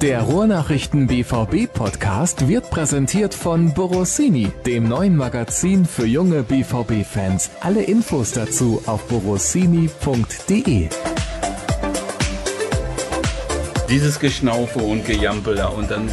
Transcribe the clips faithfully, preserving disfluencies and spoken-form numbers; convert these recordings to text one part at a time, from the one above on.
Der Ruhrnachrichten B V B-Podcast wird präsentiert von Borossini, dem neuen Magazin für junge B V B-Fans. Alle Infos dazu auf borossini punkt de. Dieses Geschnaufe und Gejampel da und dann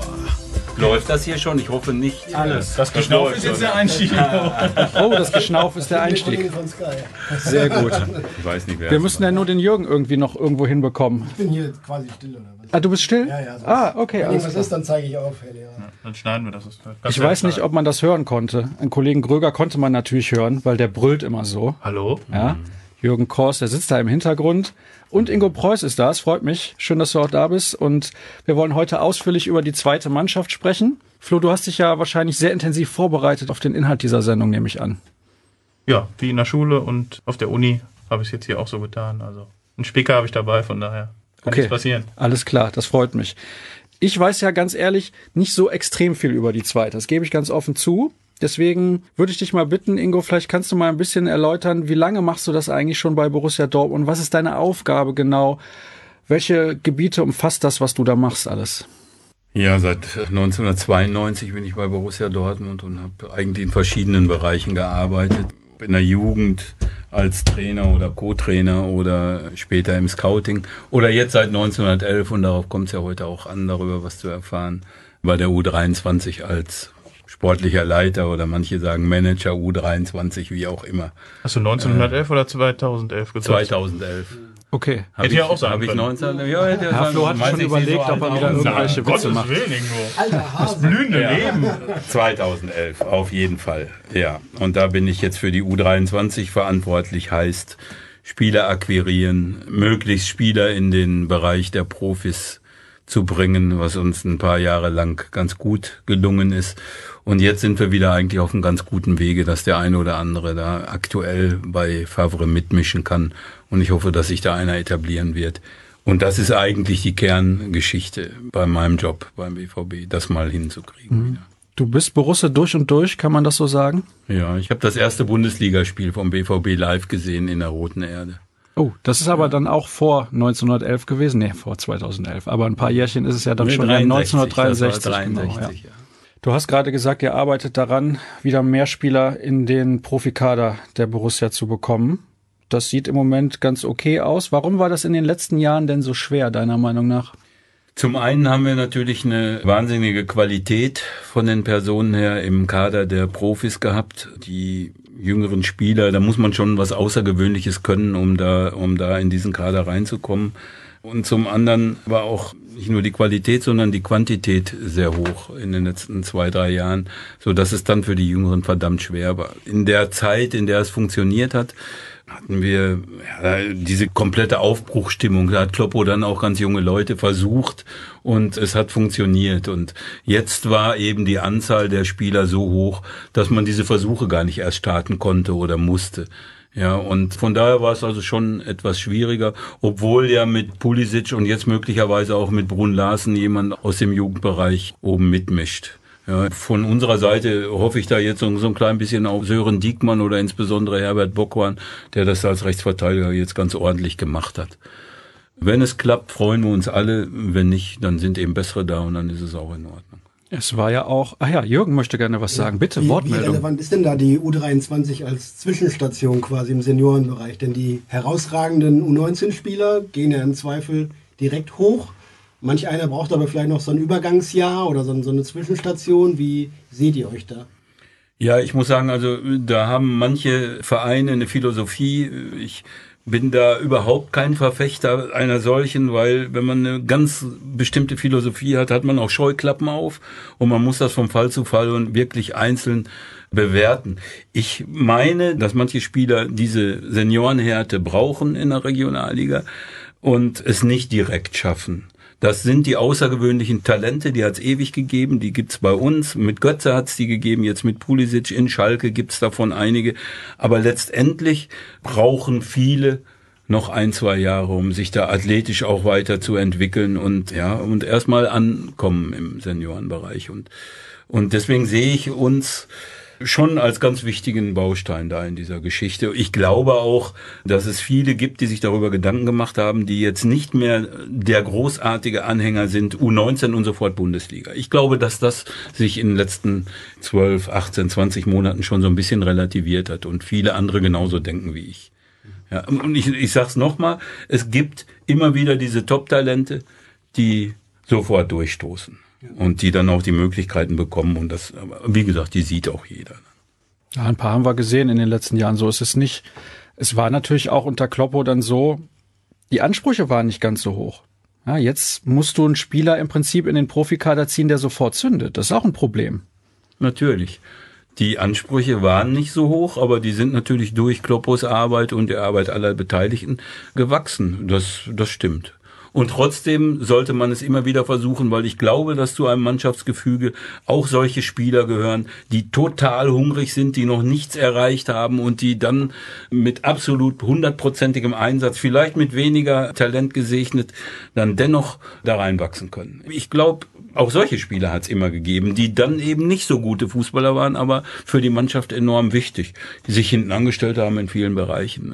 läuft das hier schon? Ich hoffe nicht. Alles. Das Geschnauf ist jetzt der Einstieg. Oh, das Geschnauf ist der Einstieg. Sehr gut. Ich weiß nicht, wer Wir müssen ja nur den Jürgen irgendwie noch irgendwo hinbekommen. Ich bin hier quasi still, oder was? Ah, du bist still? Ja, ja. So ah, okay. Wenn irgendwas ist, dann zeige ich auf, Herr Lehrer. Ja, dann schneiden wir das. das ich weiß nicht, ob man das hören konnte. Einen Kollegen Gröger konnte man natürlich hören, weil der brüllt immer so. Hallo? Ja. Jürgen Kors, der sitzt da im Hintergrund. Und Ingo Preuß ist da. Es freut mich. Schön, dass du auch da bist. Und wir wollen heute ausführlich über die zweite Mannschaft sprechen. Flo, du hast dich ja wahrscheinlich sehr intensiv vorbereitet auf den Inhalt dieser Sendung, nehme ich an. Ja, wie in der Schule und auf der Uni habe ich es jetzt hier auch so getan. Also einen Spicker habe ich dabei, von daher kann okay. nichts passieren. Alles klar, das freut mich. Ich weiß ja ganz ehrlich nicht so extrem viel über die zweite. Das gebe ich ganz offen zu. Deswegen würde ich dich mal bitten, Ingo, vielleicht kannst du mal ein bisschen erläutern, wie lange machst du das eigentlich schon bei Borussia Dortmund? Was ist deine Aufgabe genau? Welche Gebiete umfasst das, was du da machst alles? Ja, seit neunzehnhundertzweiundneunzig bin ich bei Borussia Dortmund und habe eigentlich in verschiedenen Bereichen gearbeitet. In der Jugend als Trainer oder Co-Trainer oder später im Scouting oder jetzt seit neunzehnhundertelf, und darauf kommt es ja heute auch an, darüber was zu erfahren, bei der U dreiundzwanzig als sportlicher Leiter oder manche sagen Manager U dreiundzwanzig, wie auch immer. Hast du neunzehnhundertelf äh, oder zweitaudelf gesagt? zweitautelf. Okay. Hab hätte ich ja auch sagen hab ich können. neunzehn, ja, hätte ja, Flo hat schon überlegt, so ob er wieder irgendwelche Na, Witze macht. Willen, Ingo. Alter Hase. Das blühende Ja. Leben. zweitausendelf, auf jeden Fall. Ja, und da bin ich jetzt für die U dreiundzwanzig verantwortlich, heißt Spieler akquirieren, möglichst Spieler in den Bereich der Profis zu bringen, was uns ein paar Jahre lang ganz gut gelungen ist. Und jetzt sind wir wieder eigentlich auf einem ganz guten Wege, dass der eine oder andere da aktuell bei Favre mitmischen kann. Und ich hoffe, dass sich da einer etablieren wird. Und das ist eigentlich die Kerngeschichte bei meinem Job beim B V B, das mal hinzukriegen Mhm. wieder. Du bist Borussia durch und durch, kann man das so sagen? Ja, ich habe das erste Bundesligaspiel vom B V B live gesehen in der Roten Erde. Oh, das ist aber dann auch vor neunzehnhundertelf gewesen. Nee, vor zweitausendelf. Aber ein paar Jährchen ist es ja dann Nee, schon dreiundsechzig, neunzehnhundertdreiundsechzig. das war dreiundsechzig, Genau, ja. ja. Du hast gerade gesagt, ihr arbeitet daran, wieder mehr Spieler in den Profikader der Borussia zu bekommen. Das sieht im Moment ganz okay aus. Warum war das in den letzten Jahren denn so schwer, deiner Meinung nach? Zum einen haben wir natürlich eine wahnsinnige Qualität von den Personen her im Kader der Profis gehabt. Die jüngeren Spieler, da muss man schon was Außergewöhnliches können, um da, um da in diesen Kader reinzukommen. Und zum anderen war auch nicht nur die Qualität, sondern die Quantität sehr hoch in den letzten zwei, drei Jahren, so dass es dann für die Jüngeren verdammt schwer war. In der Zeit, in der es funktioniert hat, hatten wir ja, diese komplette Aufbruchstimmung. Da hat Kloppo dann auch ganz junge Leute versucht und es hat funktioniert. Und jetzt war eben die Anzahl der Spieler so hoch, dass man diese Versuche gar nicht erst starten konnte oder musste. Ja, und von daher war es also schon etwas schwieriger, obwohl ja mit Pulisic und jetzt möglicherweise auch mit Brun Larsen jemand aus dem Jugendbereich oben mitmischt. Ja, von unserer Seite hoffe ich da jetzt so, so ein klein bisschen auf Sören Diekmann oder insbesondere Herbert Bockwahn, der das als Rechtsverteidiger jetzt ganz ordentlich gemacht hat. Wenn es klappt, freuen wir uns alle. Wenn nicht, dann sind eben bessere da und dann ist es auch in Ordnung. Es war ja auch, ach ja, Jürgen möchte gerne was sagen. Bitte, Wie, wie Wortmeldung. relevant ist denn da die U dreiundzwanzig als Zwischenstation quasi im Seniorenbereich? Denn die herausragenden U neunzehn-Spieler gehen ja im Zweifel direkt hoch. Manch einer braucht aber vielleicht noch so ein Übergangsjahr oder so, so eine Zwischenstation. Wie seht ihr euch da? Ja, ich muss sagen, also da haben manche Vereine eine Philosophie. Ich bin da überhaupt kein Verfechter einer solchen, weil wenn man eine ganz bestimmte Philosophie hat, hat man auch Scheuklappen auf und man muss das vom Fall zu Fall und wirklich einzeln bewerten. Ich meine, dass manche Spieler diese Seniorenhärte brauchen in der Regionalliga und es nicht direkt schaffen. Das sind die außergewöhnlichen Talente, die hat es ewig gegeben, die gibt's bei uns. Mit Götze hat es die gegeben, jetzt mit Pulisic in Schalke gibt's davon einige. Aber letztendlich brauchen viele noch ein, zwei Jahre, um sich da athletisch auch weiterzuentwickeln und ja und erstmal ankommen im Seniorenbereich. Und und deswegen sehe ich uns schon als ganz wichtigen Baustein da in dieser Geschichte. Ich glaube auch, dass es viele gibt, die sich darüber Gedanken gemacht haben, die jetzt nicht mehr der großartige Anhänger sind, U neunzehn und sofort Bundesliga. Ich glaube, dass das sich in den letzten zwölf, achtzehn, zwanzig Monaten schon so ein bisschen relativiert hat und viele andere genauso denken wie ich. Ja, und ich, ich sag's nochmal, es gibt immer wieder diese Top-Talente, die sofort durchstoßen. Und die dann auch die Möglichkeiten bekommen. Und das, wie gesagt, die sieht auch jeder. Ja, ein paar haben wir gesehen in den letzten Jahren. So ist es nicht. Es war natürlich auch unter Kloppo dann so, die Ansprüche waren nicht ganz so hoch. Ja, jetzt musst du einen Spieler im Prinzip in den Profikader ziehen, der sofort zündet. Das ist auch ein Problem. Natürlich. Die Ansprüche waren nicht so hoch, aber die sind natürlich durch Kloppos Arbeit und der Arbeit aller Beteiligten gewachsen. Das, das stimmt. Und trotzdem sollte man es immer wieder versuchen, weil ich glaube, dass zu einem Mannschaftsgefüge auch solche Spieler gehören, die total hungrig sind, die noch nichts erreicht haben und die dann mit absolut hundertprozentigem Einsatz, vielleicht mit weniger Talent gesegnet, dann dennoch da reinwachsen können. Ich glaube, auch solche Spieler hat es immer gegeben, die dann eben nicht so gute Fußballer waren, aber für die Mannschaft enorm wichtig, die sich hinten angestellt haben in vielen Bereichen.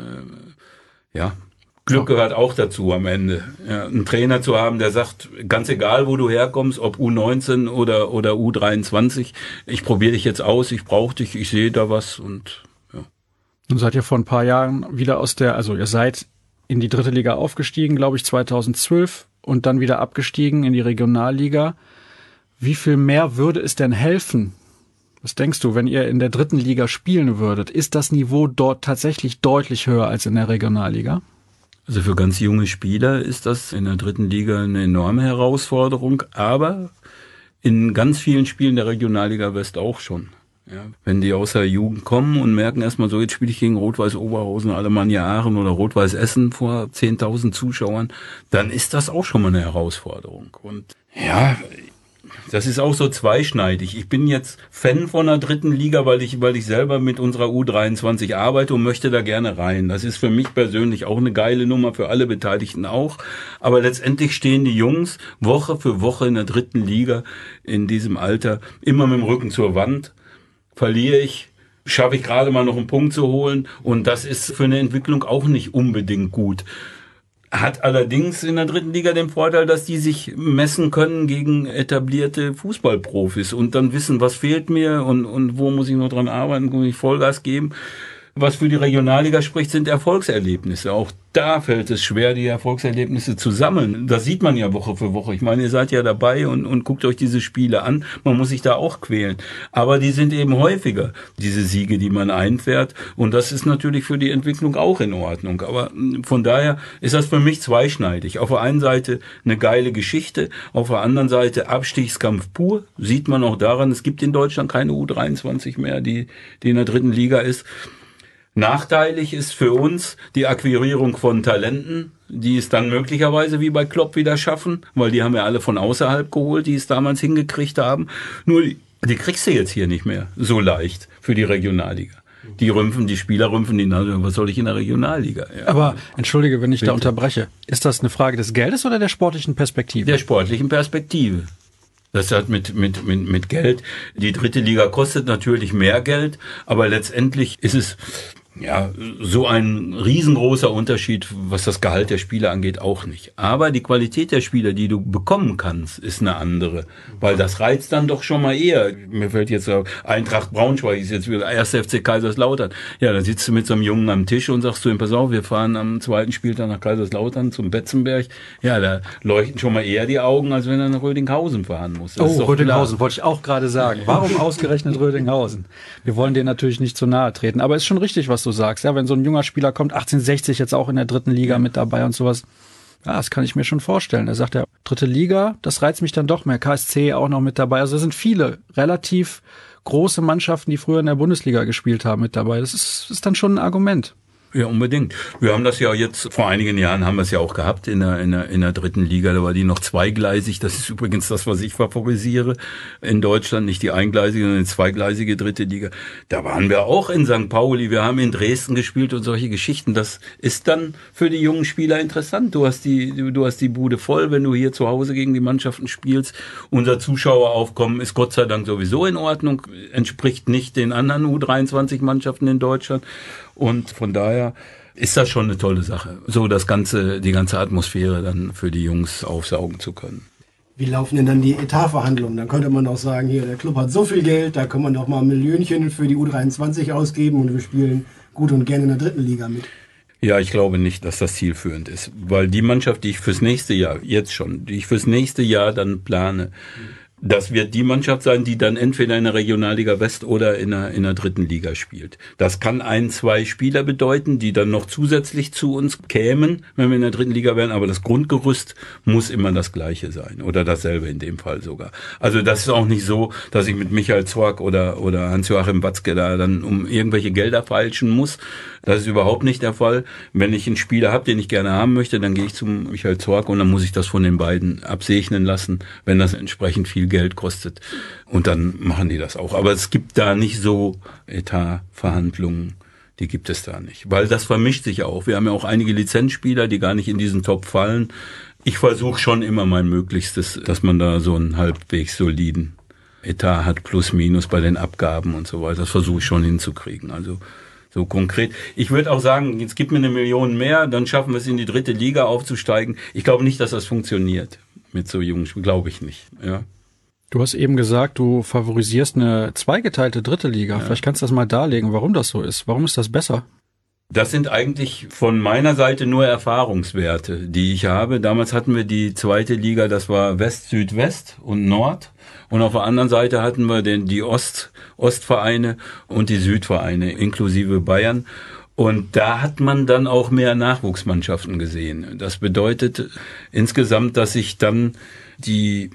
Ja. Glück gehört auch dazu am Ende. Ja, einen Trainer zu haben, der sagt, ganz egal, wo du herkommst, ob U neunzehn oder oder U dreiundzwanzig, ich probiere dich jetzt aus, ich brauche dich, ich sehe da was und ja. Nun seid ihr vor ein paar Jahren wieder aus der, also ihr seid in die dritte Liga aufgestiegen, glaube ich, zweitausendzwölf und dann wieder abgestiegen in die Regionalliga. Wie viel mehr würde es denn helfen? Was denkst du, wenn ihr in der dritten Liga spielen würdet? Ist das Niveau dort tatsächlich deutlich höher als in der Regionalliga? Also für ganz junge Spieler ist das in der dritten Liga eine enorme Herausforderung, aber in ganz vielen Spielen der Regionalliga West auch schon. Ja, wenn die aus der Jugend kommen und merken erstmal so, jetzt spiele ich gegen Rot-Weiß Oberhausen, Alemannia Aachen oder Rot-Weiß Essen vor zehntausend Zuschauern, dann ist das auch schon mal eine Herausforderung. Und ja, das ist auch so zweischneidig. Ich bin jetzt Fan von der dritten Liga, weil ich, weil ich selber mit unserer U dreiundzwanzig arbeite und möchte da gerne rein. Das ist für mich persönlich auch eine geile Nummer, für alle Beteiligten auch. Aber letztendlich stehen die Jungs Woche für Woche in der dritten Liga in diesem Alter immer mit dem Rücken zur Wand. Verliere ich, schaffe ich gerade mal noch einen Punkt zu holen. Und das ist für eine Entwicklung auch nicht unbedingt gut. Hat allerdings in der dritten Liga den Vorteil, dass die sich messen können gegen etablierte Fußballprofis und dann wissen, was fehlt mir und, und wo muss ich noch dran arbeiten, muss ich Vollgas geben. Was für die Regionalliga spricht, sind Erfolgserlebnisse. Auch da fällt es schwer, die Erfolgserlebnisse zu sammeln. Das sieht man ja Woche für Woche. Ich meine, ihr seid ja dabei und, und guckt euch diese Spiele an. Man muss sich da auch quälen. Aber die sind eben häufiger, diese Siege, die man einfährt. Und das ist natürlich für die Entwicklung auch in Ordnung. Aber von daher ist das für mich zweischneidig. Auf der einen Seite eine geile Geschichte, auf der anderen Seite Abstiegskampf pur. Sieht man auch daran, es gibt in Deutschland keine U dreiundzwanzig mehr, die, die in der dritten Liga ist. Nachteilig ist für uns die Akquirierung von Talenten, die es dann möglicherweise wie bei Klopp wieder schaffen, weil die haben ja alle von außerhalb geholt, die es damals hingekriegt haben. Nur die kriegst du jetzt hier nicht mehr so leicht für die Regionalliga. Die rümpfen, die Spieler rümpfen die Nase, was soll ich in der Regionalliga? Ja. Aber entschuldige, wenn ich Bitte. da unterbreche. Ist das eine Frage des Geldes oder der sportlichen Perspektive? Der sportlichen Perspektive. Das hat mit, mit, mit, mit Geld. Die dritte Liga kostet natürlich mehr Geld, aber letztendlich ist es ja so ein riesengroßer Unterschied, was das Gehalt der Spieler angeht, auch nicht. Aber die Qualität der Spieler, die du bekommen kannst, ist eine andere. Weil das reizt dann doch schon mal eher. Mir fällt jetzt auf, Eintracht Braunschweig ist jetzt wieder erster F C Kaiserslautern. Ja, da sitzt du mit so einem Jungen am Tisch und sagst du ihm, pass auf, wir fahren am zweiten Spieltag nach Kaiserslautern zum Betzenberg. Ja, da leuchten schon mal eher die Augen, als wenn er nach Rödinghausen fahren muss. Das oh, Rödinghausen, wollte ich auch gerade sagen. Warum ausgerechnet Rödinghausen? Wir wollen denen natürlich nicht zu nahe treten. Aber es ist schon richtig, was du sagst. Ja, wenn so ein junger Spieler kommt, achtzehnhundertsechzig jetzt auch in der dritten Liga mit dabei und sowas. Ja, das kann ich mir schon vorstellen. Er sagt ja, dritte Liga, das reizt mich dann doch mehr. K S C auch noch mit dabei. Also da sind viele relativ große Mannschaften, die früher in der Bundesliga gespielt haben, mit dabei. Das ist, ist dann schon ein Argument. Ja, unbedingt. Wir haben das ja jetzt, vor einigen Jahren haben wir es ja auch gehabt in der, in der, in der dritten Liga. Da war die noch zweigleisig. Das ist übrigens das, was ich favorisiere in Deutschland. Nicht die eingleisige, sondern die zweigleisige dritte Liga. Da waren wir auch in Sankt Pauli. Wir haben in Dresden gespielt und solche Geschichten. Das ist dann für die jungen Spieler interessant. Du hast die, du hast die Bude voll, wenn du hier zu Hause gegen die Mannschaften spielst. Unser Zuschaueraufkommen ist Gott sei Dank sowieso in Ordnung. Entspricht nicht den anderen U dreiundzwanzig Mannschaften in Deutschland. Und von daher ist das schon eine tolle Sache, so das ganze, die ganze Atmosphäre dann für die Jungs aufsaugen zu können. Wie laufen denn dann die Etatverhandlungen? Dann könnte man auch sagen, hier, der Club hat so viel Geld, da kann man doch mal ein Millionchen für die U dreiundzwanzig ausgeben und wir spielen gut und gerne in der dritten Liga mit. Ja, ich glaube nicht, dass das zielführend ist, weil die Mannschaft, die ich fürs nächste Jahr, jetzt schon, die ich fürs nächste Jahr dann plane, das wird die Mannschaft sein, die dann entweder in der Regionalliga West oder in der, in der dritten Liga spielt. Das kann ein, zwei Spieler bedeuten, die dann noch zusätzlich zu uns kämen, wenn wir in der dritten Liga wären. Aber das Grundgerüst muss immer das gleiche sein oder dasselbe in dem Fall sogar. Also das ist auch nicht so, dass ich mit Michael Zorc oder, oder Hans-Joachim Watzke da dann um irgendwelche Gelder feilschen muss. Das ist überhaupt nicht der Fall. Wenn ich einen Spieler habe, den ich gerne haben möchte, dann gehe ich zum Michael Zorc und dann muss ich das von den beiden absegnen lassen, wenn das entsprechend viel Geld kostet. Und dann machen die das auch. Aber es gibt da nicht so Etatverhandlungen, die gibt es da nicht. Weil das vermischt sich auch. Wir haben ja auch einige Lizenzspieler, die gar nicht in diesen Top fallen. Ich versuche schon immer mein Möglichstes, dass man da so einen halbwegs soliden Etat hat, plus minus bei den Abgaben und so weiter. Das versuche ich schon hinzukriegen. Also so konkret. Ich würde auch sagen, jetzt gib mir eine Million mehr, dann schaffen wir es in die dritte Liga aufzusteigen. Ich glaube nicht, dass das funktioniert mit so jungen Spielern. Glaube ich nicht. Ja. Du hast eben gesagt, du favorisierst eine zweigeteilte dritte Liga. Ja. Vielleicht kannst du das mal darlegen, warum das so ist. Warum ist das besser? Das sind eigentlich von meiner Seite nur Erfahrungswerte, die ich habe. Damals hatten wir die zweite Liga, das war West, Südwest und Nord. Und auf der anderen Seite hatten wir den, die Ost, Ostvereine und die Südvereine, inklusive Bayern. Und da hat man dann auch mehr Nachwuchsmannschaften gesehen. Das bedeutet insgesamt, dass sich dann die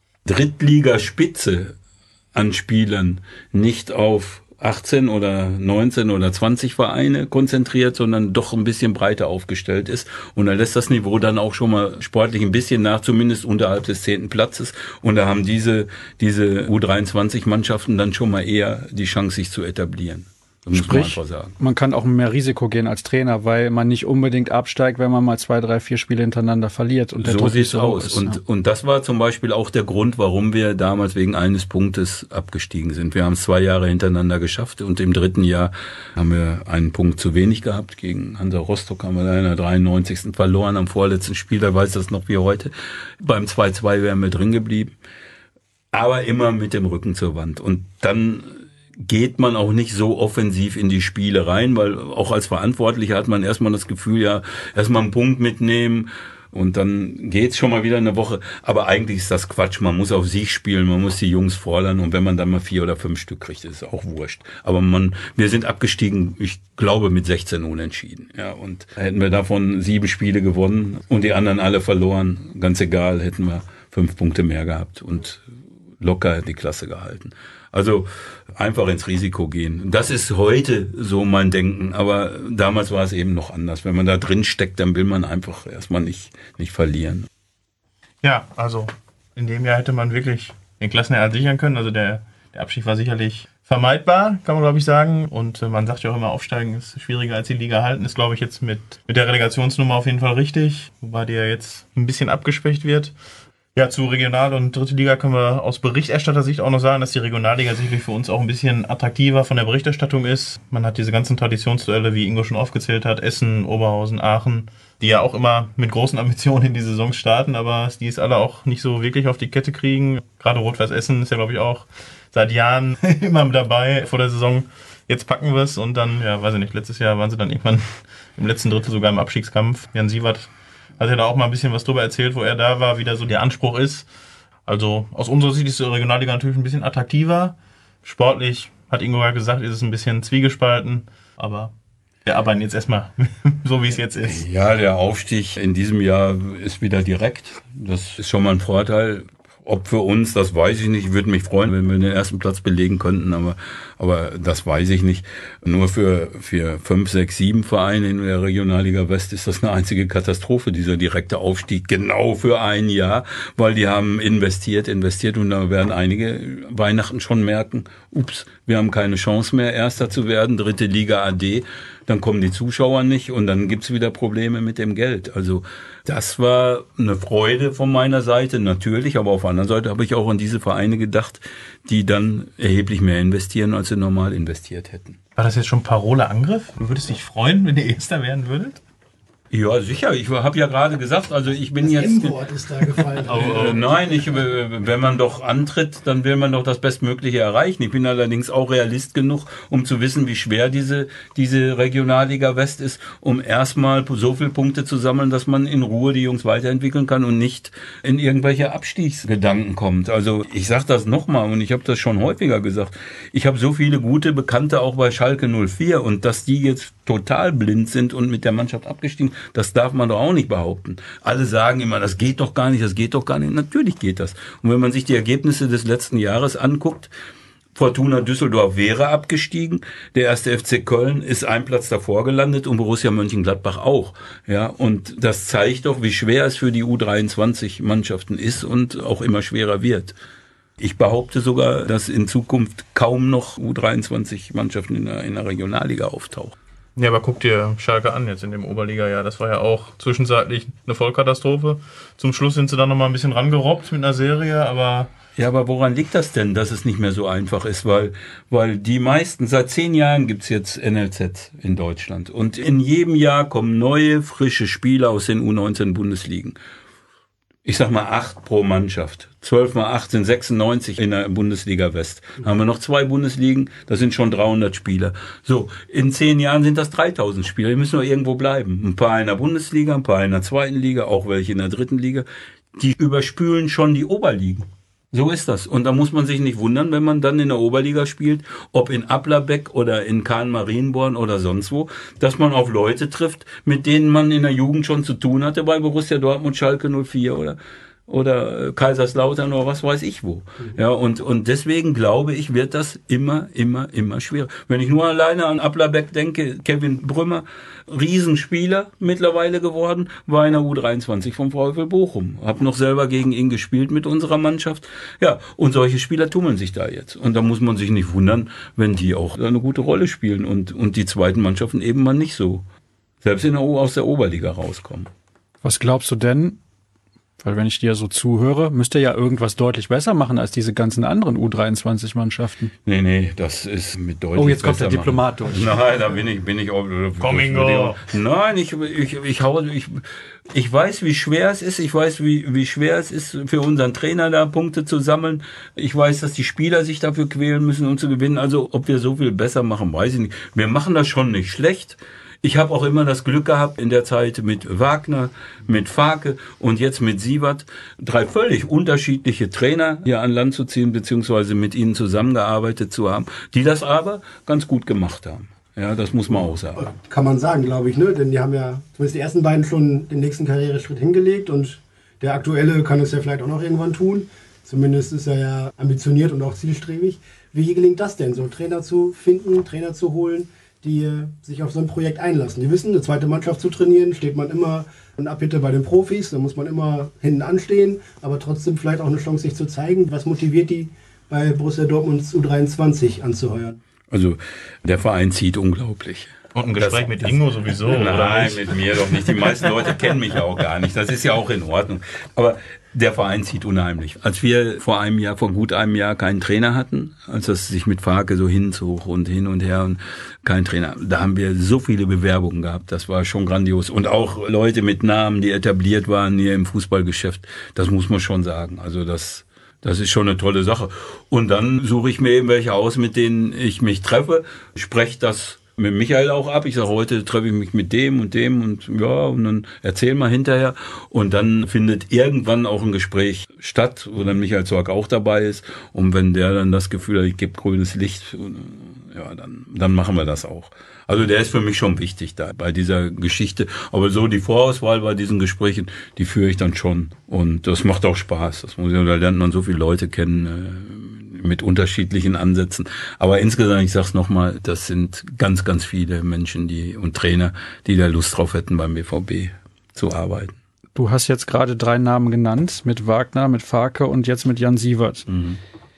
Drittligaspitze an Spielern nicht auf achtzehn oder neunzehn oder zwanzig Vereine konzentriert, sondern doch ein bisschen breiter aufgestellt ist. Und da lässt das Niveau dann auch schon mal sportlich ein bisschen nach, zumindest unterhalb des zehnten Platzes. Und da haben diese, diese U dreiundzwanzig Mannschaften dann schon mal eher die Chance, sich zu etablieren. Das muss Sprich, man einfach sagen. Man kann auch mehr Risiko gehen als Trainer, weil man nicht unbedingt absteigt, wenn man mal zwei, drei, vier Spiele hintereinander verliert. Und der so sieht es aus. Ist, und, ja. und das war zum Beispiel auch der Grund, warum wir damals wegen eines Punktes abgestiegen sind. Wir haben es zwei Jahre hintereinander geschafft und im dritten Jahr haben wir einen Punkt zu wenig gehabt. Gegen Hansa Rostock haben wir da in der dreiundneunzigsten verloren am vorletzten Spiel. Da weiß das noch wie heute. Beim zwei zwei wären wir drin geblieben. Aber immer mit dem Rücken zur Wand. Und dann geht man auch nicht so offensiv in die Spiele rein, weil auch als Verantwortlicher hat man erstmal das Gefühl, ja, erstmal einen Punkt mitnehmen und dann geht's schon mal wieder eine Woche. Aber eigentlich ist das Quatsch. Man muss auf Sieg spielen, man muss die Jungs fordern und wenn man dann mal vier oder fünf Stück kriegt, ist es auch wurscht. Aber man, wir sind abgestiegen, ich glaube, mit sechzehn Unentschieden. Ja, und hätten wir davon sieben Spiele gewonnen und die anderen alle verloren, ganz egal, hätten wir fünf Punkte mehr gehabt und locker die Klasse gehalten. Also einfach ins Risiko gehen. Das ist heute so mein Denken, aber damals war es eben noch anders. Wenn man da drin steckt, dann will man einfach erstmal nicht, nicht verlieren. Ja, also in dem Jahr hätte man wirklich den Klassenerhalt sichern können. Also der, der Abstieg war sicherlich vermeidbar, kann man glaube ich sagen. Und äh, man sagt ja auch immer, aufsteigen ist schwieriger als die Liga halten. Ist glaube ich jetzt mit, mit der Relegationsnummer auf jeden Fall richtig, wobei die ja jetzt ein bisschen abgeschwächt wird. Ja, zu Regional- und Dritte Liga können wir aus Berichterstattersicht auch noch sagen, dass die Regionalliga sicherlich für uns auch ein bisschen attraktiver von der Berichterstattung ist. Man hat diese ganzen Traditionsduelle, wie Ingo schon aufgezählt hat, Essen, Oberhausen, Aachen, die ja auch immer mit großen Ambitionen in die Saison starten, aber die es alle auch nicht so wirklich auf die Kette kriegen. Gerade Rot-Weiß Essen ist ja, glaube ich, auch seit Jahren immer dabei vor der Saison. Jetzt packen wir es und dann, ja, weiß ich nicht, letztes Jahr waren sie dann irgendwann im letzten Drittel sogar im Abstiegskampf. Jan Siewert hat ja da auch mal ein bisschen was drüber erzählt, wo er da war, wie da so der Anspruch ist. Also aus unserer Sicht ist die Regionalliga natürlich ein bisschen attraktiver. Sportlich, hat Ingo ja gesagt, ist es ein bisschen zwiegespalten. Aber wir arbeiten jetzt erstmal so, wie es jetzt ist. Ja, der Aufstieg in diesem Jahr ist wieder direkt. Das ist schon mal ein Vorteil. Ob für uns, das weiß ich nicht. Ich würde mich freuen, wenn wir den ersten Platz belegen könnten. Aber Aber das weiß ich nicht. Nur für, für fünf, sechs, sieben Vereine in der Regionalliga West ist das eine einzige Katastrophe, dieser direkte Aufstieg, genau für ein Jahr, weil die haben investiert, investiert und da werden einige Weihnachten schon merken, ups, wir haben keine Chance mehr, Erster zu werden, dritte Liga A D, dann kommen die Zuschauer nicht und dann gibt's wieder Probleme mit dem Geld. Also das war eine Freude von meiner Seite, natürlich, aber auf der anderen Seite habe ich auch an diese Vereine gedacht, die dann erheblich mehr investieren, als sie normal investiert hätten. War das jetzt schon Parole-Angriff? Du würdest dich freuen, wenn ihr Erster werden würdet? Ja, sicher. Ich habe ja gerade gesagt, also ich bin Das jetzt... M-Wort ist da gefallen. Äh, nein, ich, äh, wenn man doch antritt, dann will man doch das Bestmögliche erreichen. Ich bin allerdings auch Realist genug, um zu wissen, wie schwer diese, diese Regionalliga West ist, um erstmal so viele Punkte zu sammeln, dass man in Ruhe die Jungs weiterentwickeln kann und nicht in irgendwelche Abstiegsgedanken kommt. Also ich sage das nochmal und ich habe das schon häufiger gesagt. Ich habe so viele gute Bekannte auch bei Schalke null vier und dass die jetzt total blind sind und mit der Mannschaft abgestiegen, das darf man doch auch nicht behaupten. Alle sagen immer, das geht doch gar nicht, das geht doch gar nicht. Natürlich geht das. Und wenn man sich die Ergebnisse des letzten Jahres anguckt, Fortuna Düsseldorf wäre abgestiegen, der erste F C Köln ist ein Platz davor gelandet und Borussia Mönchengladbach auch. Ja, und das zeigt doch, wie schwer es für die U dreiundzwanzig Mannschaften ist und auch immer schwerer wird. Ich behaupte sogar, dass in Zukunft kaum noch U dreiundzwanzig Mannschaften in der, in der Regionalliga auftauchen. Ja, aber guck dir Schalke an jetzt in dem Oberliga-Jahr. Das war ja auch zwischenzeitlich eine Vollkatastrophe. Zum Schluss sind sie dann nochmal ein bisschen rangerobbt mit einer Serie, aber... Ja, aber woran liegt das denn, dass es nicht mehr so einfach ist? Weil, weil die meisten, seit zehn Jahren gibt's jetzt N L Z in Deutschland. Und in jedem Jahr kommen neue, frische Spieler aus den U neunzehn Bundesligen. Ich sag mal acht pro Mannschaft. zwölf mal acht sind sechsundneunzig in der Bundesliga West. Da haben wir noch zwei Bundesligen, das sind schon dreihundert Spieler. So, in zehn Jahren sind das dreitausend Spieler. Die müssen nur irgendwo bleiben. Ein paar in der Bundesliga, ein paar in der zweiten Liga, auch welche in der dritten Liga. Die überspülen schon die Oberligen. So ist das. Und da muss man sich nicht wundern, wenn man dann in der Oberliga spielt, ob in Applerbeck oder in Kahn-Marienborn oder sonst wo, dass man auf Leute trifft, mit denen man in der Jugend schon zu tun hatte, bei Borussia Dortmund, Schalke null vier oder oder Kaiserslautern oder was weiß ich wo. Ja, und und deswegen glaube ich, wird das immer, immer, immer schwerer. Wenn ich nur alleine an Applerbeck denke, Kevin Brümmer, Riesenspieler mittlerweile geworden, war in der U dreiundzwanzig vom VfL Bochum. Hab noch selber gegen ihn gespielt mit unserer Mannschaft. Ja, und solche Spieler tummeln sich da jetzt. Und da muss man sich nicht wundern, wenn die auch eine gute Rolle spielen und und die zweiten Mannschaften eben mal nicht so, selbst in der o- aus der Oberliga rauskommen. Was glaubst du denn? Weil wenn ich dir so zuhöre, müsst ihr ja irgendwas deutlich besser machen als diese ganzen anderen U dreiundzwanzig-Mannschaften. Nee, nee, das ist mit deutlich Oh, jetzt kommt der besser Diplomat machen. durch. Nein, da bin ich, bin ich auch. Komm, Ingo. Nein, ich, ich, ich hau, ich, ich weiß, wie schwer es ist. Ich weiß, wie, wie schwer es ist, für unseren Trainer da Punkte zu sammeln. Ich weiß, dass die Spieler sich dafür quälen müssen, um zu gewinnen. Also, ob wir so viel besser machen, weiß ich nicht. Wir machen das schon nicht schlecht. Ich habe auch immer das Glück gehabt, in der Zeit mit Wagner, mit Farke und jetzt mit Sievert drei völlig unterschiedliche Trainer hier an Land zu ziehen, beziehungsweise mit ihnen zusammengearbeitet zu haben, die das aber ganz gut gemacht haben. Ja, das muss man auch sagen. Kann man sagen, glaube ich, ne? Denn die haben ja zumindest die ersten beiden schon den nächsten Karriereschritt hingelegt und der aktuelle kann es ja vielleicht auch noch irgendwann tun. Zumindest ist er ja ambitioniert und auch zielstrebig. Wie gelingt das denn, so Trainer zu finden, Trainer zu holen, die äh, sich auf so ein Projekt einlassen? Die wissen, eine zweite Mannschaft zu trainieren, steht man immer in Abbitte bei den Profis, da muss man immer hinten anstehen, aber trotzdem vielleicht auch eine Chance, sich zu zeigen. Was motiviert die, bei Borussia Dortmunds U dreiundzwanzig anzuheuern? Also der Verein zieht unglaublich. Und ein Gespräch Das- mit das- Ingo sowieso, oder Nein, nicht? mit mir doch nicht. Die meisten Leute kennen mich ja auch gar nicht. Das ist ja auch in Ordnung. Aber der Verein zieht unheimlich. Als wir vor einem Jahr, vor gut einem Jahr keinen Trainer hatten, als das sich mit Farke so hinzog und hin und her und kein Trainer, da haben wir so viele Bewerbungen gehabt. Das war schon grandios. Und auch Leute mit Namen, die etabliert waren hier im Fußballgeschäft. Das muss man schon sagen. Also das... Das ist schon eine tolle Sache. Und dann suche ich mir eben welche aus, mit denen ich mich treffe, spreche das mit Michael auch ab. Ich sage, heute treffe ich mich mit dem und dem und ja, und dann erzähl mal hinterher. Und dann findet irgendwann auch ein Gespräch statt, wo dann Michael Zorc auch dabei ist. Und wenn der dann das Gefühl hat, ich gebe grünes Licht, ja, dann, dann machen wir das auch. Also der ist für mich schon wichtig da bei dieser Geschichte. Aber so die Vorauswahl bei diesen Gesprächen, die führe ich dann schon. Und das macht auch Spaß. Das muss ich, da lernt man so viele Leute kennen äh, mit unterschiedlichen Ansätzen. Aber insgesamt, ich sag's nochmal, das sind ganz, ganz viele Menschen die und Trainer, die da Lust drauf hätten, beim B V B zu arbeiten. Du hast jetzt gerade drei Namen genannt, mit Wagner, mit Farke und jetzt mit Jan Siewert. Mhm.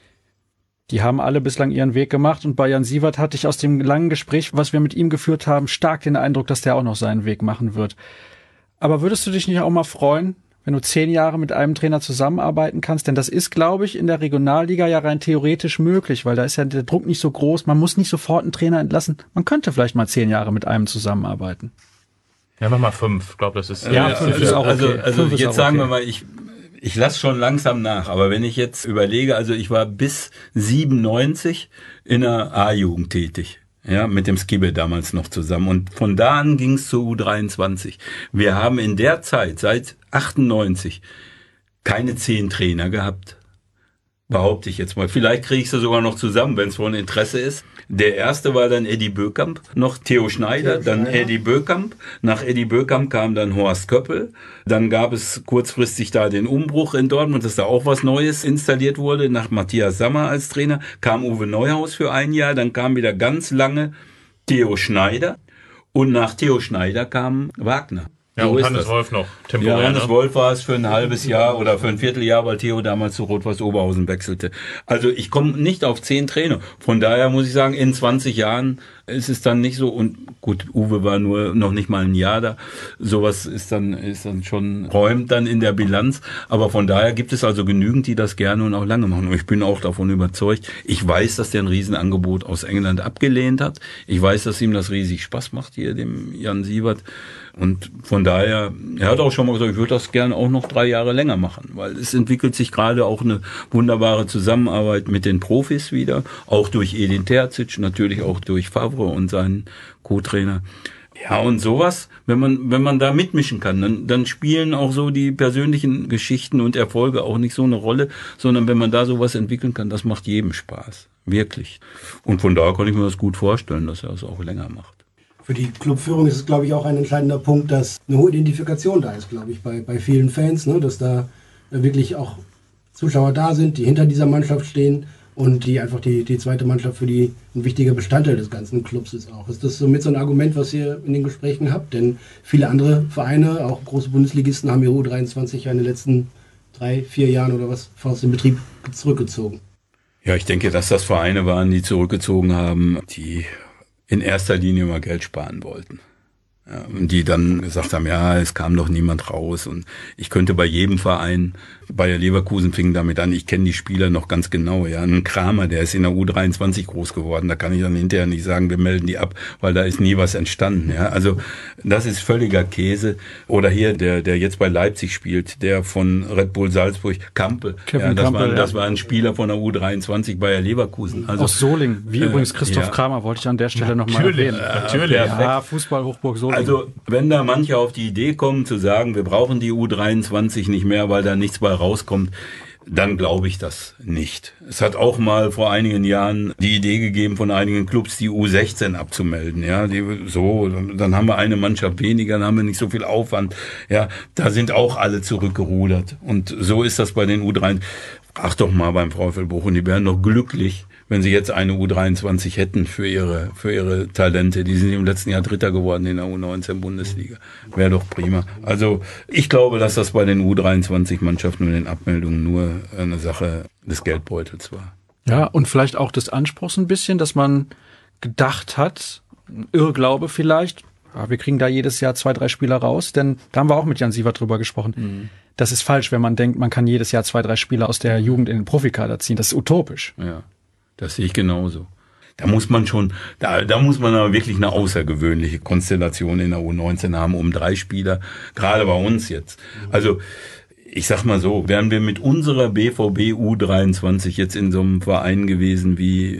Die haben alle bislang ihren Weg gemacht und bei Jan Siewert hatte ich aus dem langen Gespräch, was wir mit ihm geführt haben, stark den Eindruck, dass der auch noch seinen Weg machen wird. Aber würdest du dich nicht auch mal freuen, wenn du zehn Jahre mit einem Trainer zusammenarbeiten kannst? Denn das ist, glaube ich, in der Regionalliga ja rein theoretisch möglich, weil da ist ja der Druck nicht so groß. Man muss nicht sofort einen Trainer entlassen. Man könnte vielleicht mal zehn Jahre mit einem zusammenarbeiten. Ja, mach mal fünf. Ich glaube, das ist... Ja, fünf also, ist auch okay. Also, also fünf jetzt sagen okay. wir mal, ich... Ich lasse schon langsam nach, aber wenn ich jetzt überlege, also ich war bis siebenundneunzig in der A-Jugend tätig, ja, mit dem Skibbe damals noch zusammen und von da an ging es zur U dreiundzwanzig. Wir haben in der Zeit, seit achtundneunzig, keine zehn Trainer gehabt, behaupte ich jetzt mal. Vielleicht kriege ich sie sogar noch zusammen, wenn es von Interesse ist. Der erste war dann Eddie Böckamp, noch Theo Schneider, Theo dann Schneider. Eddie Böckamp. Nach Eddie Böckamp kam dann Horst Köppel. Dann gab es kurzfristig da den Umbruch in Dortmund, dass da auch was Neues installiert wurde. Nach Matthias Sammer als Trainer kam Uwe Neuhaus für ein Jahr. Dann kam wieder ganz lange Theo Schneider. Und nach Theo Schneider kam Wagner. Ja, so und Hannes das. Wolf noch. Temporär, ja, Hannes ne? Wolf war es für ein halbes Jahr oder für ein Vierteljahr, weil Theo damals zu Rot-Weiß Oberhausen wechselte. Also ich komme nicht auf zehn Trainer. Von daher muss ich sagen, in zwanzig Jahren ist es dann nicht so. Und gut, Uwe war nur noch nicht mal ein Jahr da. Sowas ist dann, ist dann schon, räumt dann in der Bilanz. Aber von daher gibt es also genügend, die das gerne und auch lange machen. Und ich bin auch davon überzeugt. Ich weiß, dass der ein Riesenangebot aus England abgelehnt hat. Ich weiß, dass ihm das riesig Spaß macht hier, dem Jan Siewert. Und von daher, er hat auch schon mal gesagt, ich würde das gerne auch noch drei Jahre länger machen, weil es entwickelt sich gerade auch eine wunderbare Zusammenarbeit mit den Profis wieder, auch durch Edin Terzic, natürlich auch durch Favre und seinen Co-Trainer. Ja, und sowas, wenn man, wenn man da mitmischen kann, dann, dann spielen auch so die persönlichen Geschichten und Erfolge auch nicht so eine Rolle, sondern wenn man da sowas entwickeln kann, das macht jedem Spaß. Wirklich. Und von daher kann ich mir das gut vorstellen, dass er das auch länger macht. Für die Clubführung ist es, glaube ich, auch ein entscheidender Punkt, dass eine hohe Identifikation da ist, glaube ich, bei, bei vielen Fans, ne? Dass da wirklich auch Zuschauer da sind, die hinter dieser Mannschaft stehen und die einfach die, die zweite Mannschaft für die ein wichtiger Bestandteil des ganzen Clubs ist auch. Ist das somit so ein Argument, was ihr in den Gesprächen habt? Denn viele andere Vereine, auch große Bundesligisten, haben ihre U dreiundzwanzig ja in den letzten drei, vier Jahren oder was aus dem Betrieb zurückgezogen. Ja, ich denke, dass das Vereine waren, die zurückgezogen haben, die in erster Linie mal Geld sparen wollten. Ja, und die dann gesagt haben, ja, es kam doch niemand raus und ich könnte bei jedem Verein, Bayer Leverkusen fing damit an, ich kenne die Spieler noch ganz genau, ja, ein Kramer, der ist in der U dreiundzwanzig groß geworden, da kann ich dann hinterher nicht sagen, wir melden die ab, weil da ist nie was entstanden, ja, also das ist völliger Käse. Oder hier, der der jetzt bei Leipzig spielt, der von Red Bull Salzburg, Kampel, ja, das, Kampel, war, ja. das war ein Spieler von der U dreiundzwanzig Bayer Leverkusen. Also, aus Solingen, wie äh, übrigens Christoph ja. Kramer, wollte ich an der Stelle nochmal erwähnen. Natürlich, ja, Fußball Hochburg Solingen. Also, wenn da manche auf die Idee kommen zu sagen, wir brauchen die U dreiundzwanzig nicht mehr, weil da nichts bei rauskommt, dann glaube ich das nicht. Es hat auch mal vor einigen Jahren die Idee gegeben, von einigen Clubs die U sechzehn abzumelden. Ja, die, so, dann haben wir eine Mannschaft weniger, dann haben wir nicht so viel Aufwand. Ja, da sind auch alle zurückgerudert. Und so ist das bei den U dreiundzwanzig. Ach doch mal beim VfL Bochum, die wären doch glücklich, wenn sie jetzt eine U dreiundzwanzig hätten für ihre, für ihre Talente. Die sind im letzten Jahr Dritter geworden in der U neunzehn Bundesliga. Wäre doch prima. Also, ich glaube, dass das bei den U dreiundzwanzig Mannschaften und den Abmeldungen nur eine Sache des Geldbeutels war. Ja, und vielleicht auch des Anspruchs ein bisschen, dass man gedacht hat, Irrglaube vielleicht, ja, wir kriegen da jedes Jahr zwei, drei Spieler raus, denn da haben wir auch mit Jan Siewert drüber gesprochen. Mhm. Das ist falsch, wenn man denkt, man kann jedes Jahr zwei, drei Spieler aus der Jugend in den Profikader ziehen. Das ist utopisch. Ja. Das sehe ich genauso. Da muss man schon, da, da muss man aber wirklich eine außergewöhnliche Konstellation in der U neunzehn haben, um drei Spieler, gerade bei uns jetzt. Also, ich sag mal so, wären wir mit unserer B V B U dreiundzwanzig jetzt in so einem Verein gewesen wie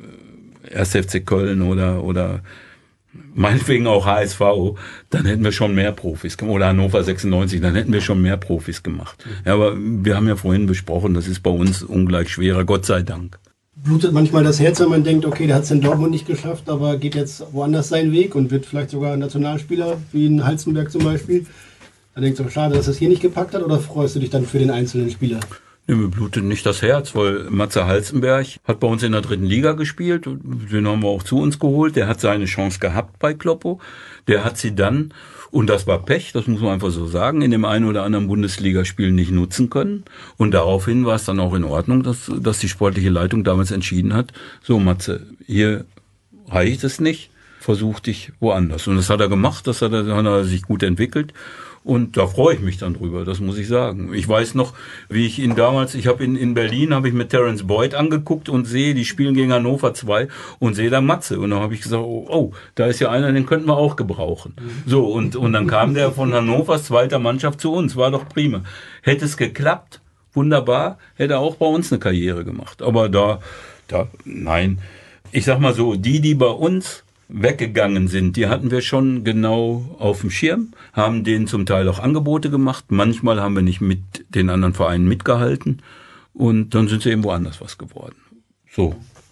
erster F C Köln oder, oder, meinetwegen auch H S V, dann hätten wir schon mehr Profis gemacht. Oder Hannover sechsundneunzig, dann hätten wir schon mehr Profis gemacht. Ja, aber wir haben ja vorhin besprochen, das ist bei uns ungleich schwerer, Gott sei Dank. blutet manchmal das Herz, wenn man denkt, okay, der hat es in Dortmund nicht geschafft, aber geht jetzt woanders seinen Weg und wird vielleicht sogar Nationalspieler, wie in Halstenberg zum Beispiel. Dann denkst du, schade, dass er es hier nicht gepackt hat, oder freust du dich dann für den einzelnen Spieler? Nee, mir blutet nicht das Herz, weil Matze Halstenberg hat bei uns in der dritten Liga gespielt. Den haben wir auch zu uns geholt. Der hat seine Chance gehabt bei Kloppo. Der hat sie dann, und das war Pech, das muss man einfach so sagen, in dem einen oder anderen Bundesligaspiel nicht nutzen können. Und daraufhin war es dann auch in Ordnung, dass, dass die sportliche Leitung damals entschieden hat, so Matze, hier reicht es nicht, versuch dich woanders. Und das hat er gemacht, das hat er, hat er sich gut entwickelt. Und da freue ich mich dann drüber, das muss ich sagen. Ich weiß noch, wie ich ihn damals, ich habe in, in Berlin, habe ich mit Terence Boyd angeguckt und sehe, die spielen gegen Hannover zwei und sehe da Matze. Und dann habe ich gesagt, oh, oh, da ist ja einer, den könnten wir auch gebrauchen. So, und, und dann kam der von Hannovers zweiter Mannschaft zu uns, war doch prima. Hätte es geklappt, wunderbar, hätte er auch bei uns eine Karriere gemacht. Aber da, da, nein. Ich sag mal so, die, die bei uns weggegangen sind, die hatten wir schon genau auf dem Schirm, haben denen zum Teil auch Angebote gemacht. Manchmal haben wir nicht mit den anderen Vereinen mitgehalten und dann sind sie eben woanders was geworden. So.